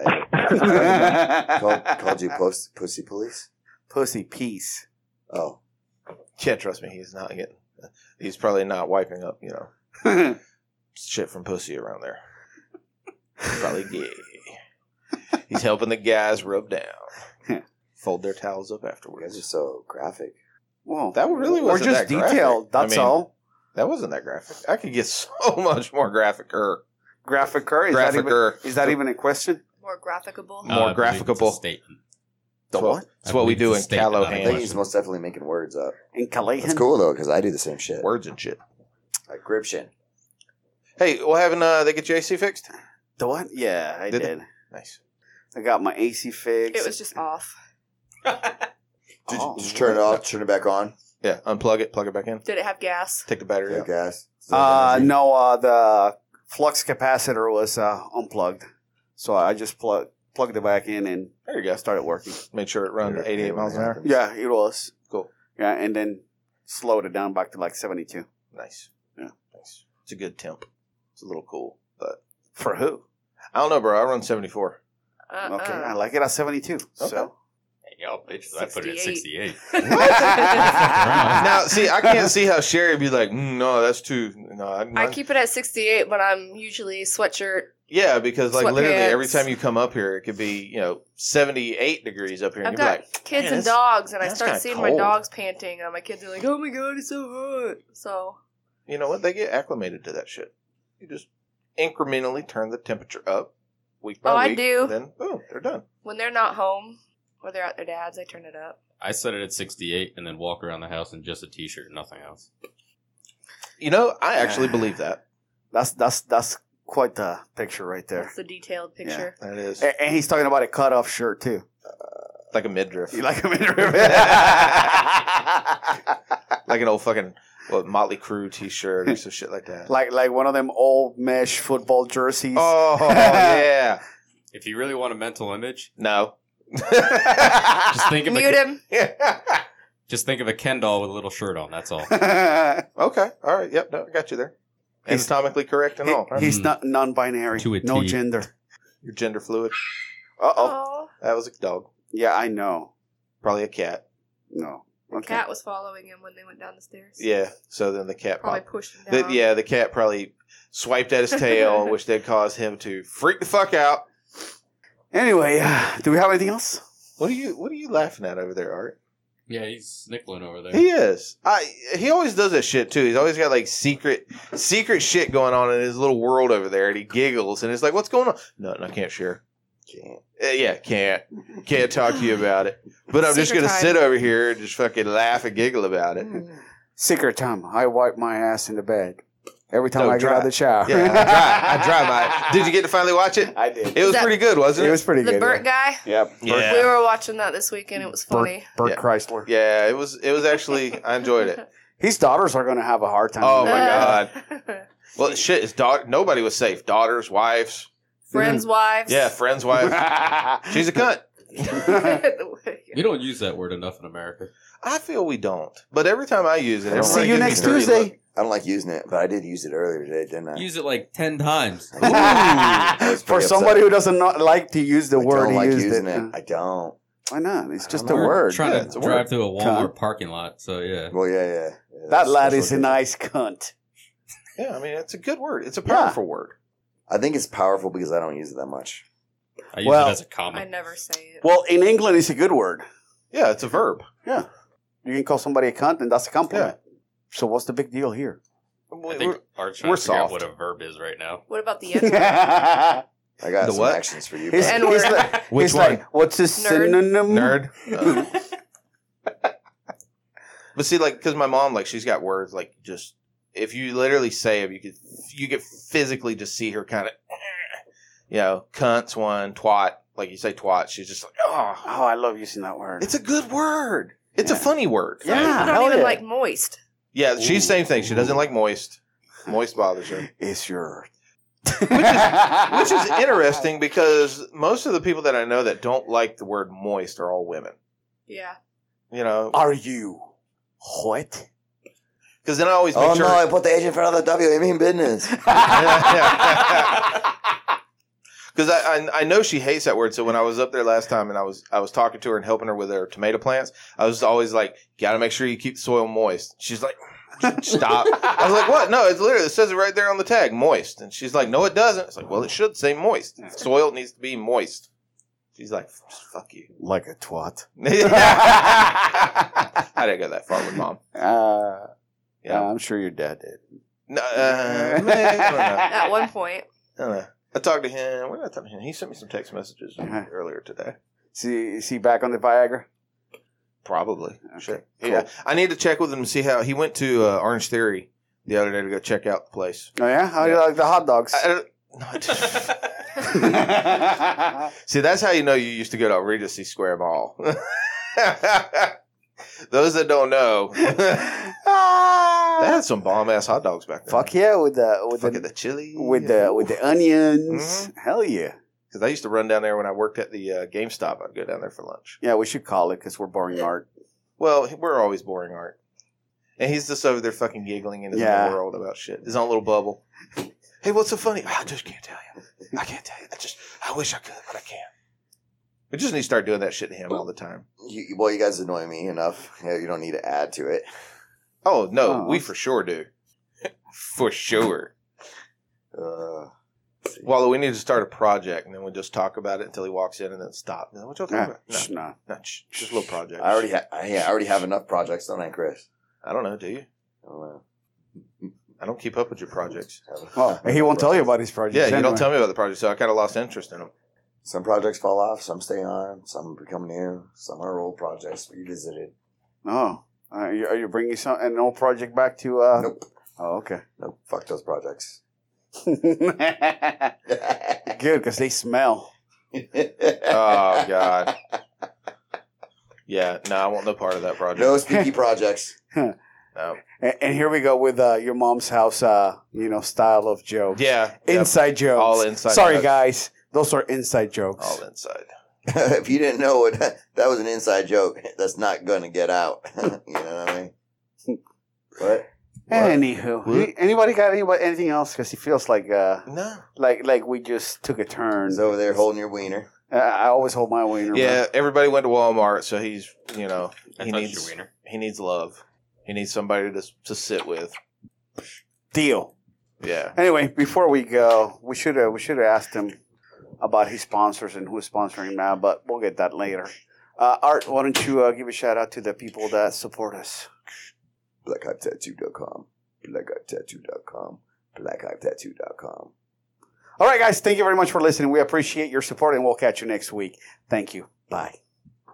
called, called you post, pussy police? Pussy, peace. Oh. Yeah, trust me, he's not getting. He's probably not wiping up, you know, shit from pussy around there. He's probably gay. He's helping the guys rub down, fold their towels up You guys are afterwards. so graphic. Well, That really or wasn't just that graphic. detailed. That's I mean, all. That wasn't that graphic. I could get so much more graphicer. Graphic is that even Graphicer. is that even a question? More graphicable. More Uh, I believe it's a graphicable. statement. The That's what, what? that's what we I do believe in it's a statement, not a I think Callowham. he's most definitely making words up. In Calahan? That's cool though, because I do the same shit. Words and shit. Like gription. Hey, well, having uh, they get your A C fixed? The what? Yeah, I Did did. they? Nice. I got my A C fixed. It was just off. Did Oh. you just turn it off, turn it back on? Yeah, unplug it, plug it back in, Did it have gas? take the battery Yeah, out. gas. Uh, no, uh, the flux capacitor was uh, unplugged, so I just plug, plugged it back in and There you go. started working. Made sure it runs at eighty-eight miles an hour. Yeah, it was. Cool. Yeah, and then slowed it down back to like seventy-two. Nice. Yeah. Nice. It's a good temp. It's a little cool, but For who? I don't know, bro. I run seventy-four. Uh-uh. Okay, I like it at seventy-two. So Hey, y'all bitches, I put it at sixty-eight. sixty-eight. Now, see, I can't see how Sherry would be like, mm, no, that's too. No, I, I keep it at sixty-eight, but I'm usually sweatshirt. yeah, because like literally every Sweatpants. time you come up here, it could be you know seventy-eight degrees up here, and I've you'd be got like, kids "Man, and that's- dogs, and I that's start kinda seeing my cold." dogs panting, and my kids are like, "Oh my god, it's so hot!" So you know what? They get acclimated to that shit. You just incrementally turn the temperature up week by Oh, I week. do. Then boom, they're done. when they're not home or they're at their dad's, I turn it up. I set it at sixty-eight and then walk around the house in just a t-shirt, nothing else. You know, I actually believe that. that's that's that's quite the picture right there. That's the detailed picture. That is A- And he's talking about a cut-off shirt too. like a midriff, You like him in like an old fucking what Motley Crue T-shirt or some shit like that. like like one of them old mesh football jerseys. Oh yeah, If you really want a mental image, no. just think of Mute a, him. just think of a Ken doll with a little shirt on. That's all. Okay, all right, yep, no, I got you there. He's- Anatomically correct and He- all. Right? he's not non-binary. To a No T. gender. You're gender fluid. Uh oh. Oh, That was a dog, Yeah, I know. probably a cat. No. Okay. cat was following him when they went down the stairs. Yeah, so then the cat Probably popped. pushed him The, down. yeah, the cat probably swiped at his tail, which then caused him to freak the fuck out. Anyway, uh, do we have anything else? What are you What are you laughing at over there, Art? Yeah, he's snickling over there. He is. I. He always does that shit too. He's always got like secret, secret shit going on in his little world over there, and he giggles and it's like, "What's going on?" Nothing. I can't share. Can't. Uh, yeah, can't. Can't talk to you about it. But I'm just Secret gonna time. sit over here and just fucking laugh and giggle about it. Secret time. I wipe my ass in the bed every time No, I get dry. out of the shower. Yeah, I dry. I dry my. Did you get to finally watch it? I did. It was that- pretty good, wasn't it? It was pretty The good. Burt guy. yeah. Yep. Yeah. We were watching that this weekend. It was Burt, funny. Burt Yeah. Chrysler. Yeah, it was. It was actually. I enjoyed it. His daughters are going to have a hard time. Oh, with my that. God. Well, shit. His daughter. Nobody was safe. Daughters, wives. Friends' wives. Yeah, friends' wife. She's a cunt. We don't use that word enough in America. I feel we don't, but every time I use it, I don't everybody See you gives me next dirty Tuesday. look. I don't like using it, but I did use it earlier today, didn't I? Use it like ten times. I was For pretty somebody upset. who doesn't not like to use the I word, don't he like used using it. it. I don't. Why not? It's just a We're word. Trying Yeah, to it's a drive word. to a Walmart parking lot, so yeah. Well, yeah, yeah. yeah That that's- lad that's is a what it nice cunt. Yeah, I mean, it's a good word. It's a powerful word. I think it's powerful because I don't use it that much. I use Well- it as a I comment. never say it. Well, in England, it's a good word. Yeah, it's a verb. Yeah. You can call somebody a cunt, and that's a compliment. So what's the big deal here? I think Art's trying we're to figure out soft. what a verb is right now. What about the N word? I got The some what? actions for you. He's, but- N-word. he's like, Which he's one? like, what's a Nerd. synonym? Nerd. Uh, but see, like, because my mom, like, she's got words like just if you literally say them, you could you could physically just see her kind of, you know, cunt's one, twat. Like you say twat, she's just like, oh, Oh, I love using that word. it's a good word. It's Yeah. a funny word. Yeah. I don't hell even yeah. like moist. Yeah, she's the same thing. She doesn't like moist. Moist bothers her. It's your. Which is, which is interesting because most of the people that I know that don't like the word moist are all women. Yeah. You know, Are you what? because then I always make Oh sure. no! I put the H in front of the W. I mean business. Because I, I I know she hates that word. So when I was up there last time and I was I was talking to her and helping her with her tomato plants, I was always like, "Got to make sure you keep the soil moist." She's like, "Stop!" I was like, "What? No, it's literally it says it right there on the tag, moist." And she's like, "No, it doesn't." It's like, "Well, it should say moist. Soil needs to be moist." She's like, "Fuck you." Like a twat. I didn't go that far with mom. Uh, Yeah. I'm sure your dad did. No, uh, man, I don't know. At one point. I don't know. I talked to him. What did I talk to him? He sent me some text messages Uh-huh. earlier today. See, is he back on the Viagra? Probably. Okay, Sure. cool. Yeah. I need to check with him to see how he went to uh, Orange Theory the other day to go check out the place. Oh yeah, how do you like the hot dogs? I, I don't, no, I just- see, that's how you know you used to go to Regency Square Mall. Those that don't know, they had some bomb ass hot dogs back then. Fuck yeah, with the with Fuck the, it, the chili with the with the onions. Mhm. Hell yeah. Because I used to run down there when I worked at the uh, GameStop. I'd go down there for lunch. Yeah, we should call it because we're boring art. Well, we're always boring art. And he's just over there fucking giggling in his Yeah. own world about shit. His own little bubble. Hey, what's so funny? I just can't tell you. I can't tell you. I just, I wish I could, but I can't. We just need to start doing that shit to him all the time. You, well, you guys annoy me enough. Yeah, you don't need to add to it. Oh, no, Oh. we for sure do. For sure. Uh, Well, we need to start a project, and then we'll just talk about it until he walks in and then stop. What y'all talking Yeah, about? shh, No, no. no, shh, just a little project. I already, ha- I, yeah, I already have enough projects, don't I, Chris? I don't know, do you? I don't know. I don't keep up with your projects. Well, he won't tell you about his project. Yeah, you don't tell me about the project, so I kind of lost interest in them. Some projects fall off, some stay on, some become new, some are old projects revisited. Oh, are you, are you bringing some an old project back to? Uh... Nope. Oh, okay. Nope. Fuck those projects. Good, because they smell. Oh, God. Yeah, no, I want no part of that project. No spooky projects. No. And, and here we go with uh, your mom's house, uh, you know, style of jokes. Yeah. yeah, Inside jokes. All inside Sorry, jokes. guys. Those are inside jokes. All inside. If you didn't know what that was an inside joke, that's not going to get out. You know what I mean? What? Anywho, What? Any- anybody got anybody anything else? Because he feels like uh, No. like like we just took a turn. He's over there holding your wiener. I, I always hold my wiener. Yeah, everybody went to Walmart, so he's, you know, I he touched needs your wiener. he needs love. He needs somebody to to sit with. Deal. Yeah. Anyway, before we go, we should have we should have asked him about his sponsors and who's sponsoring him now, but we'll get that later. Uh, Art, why don't you uh, give a shout out to the people that support us? black hive tattoo dot com. black hive tattoo dot com. black hive tattoo dot com. All right, guys. Thank you very much for listening. We appreciate your support, and we'll catch you next week. Thank you. Bye.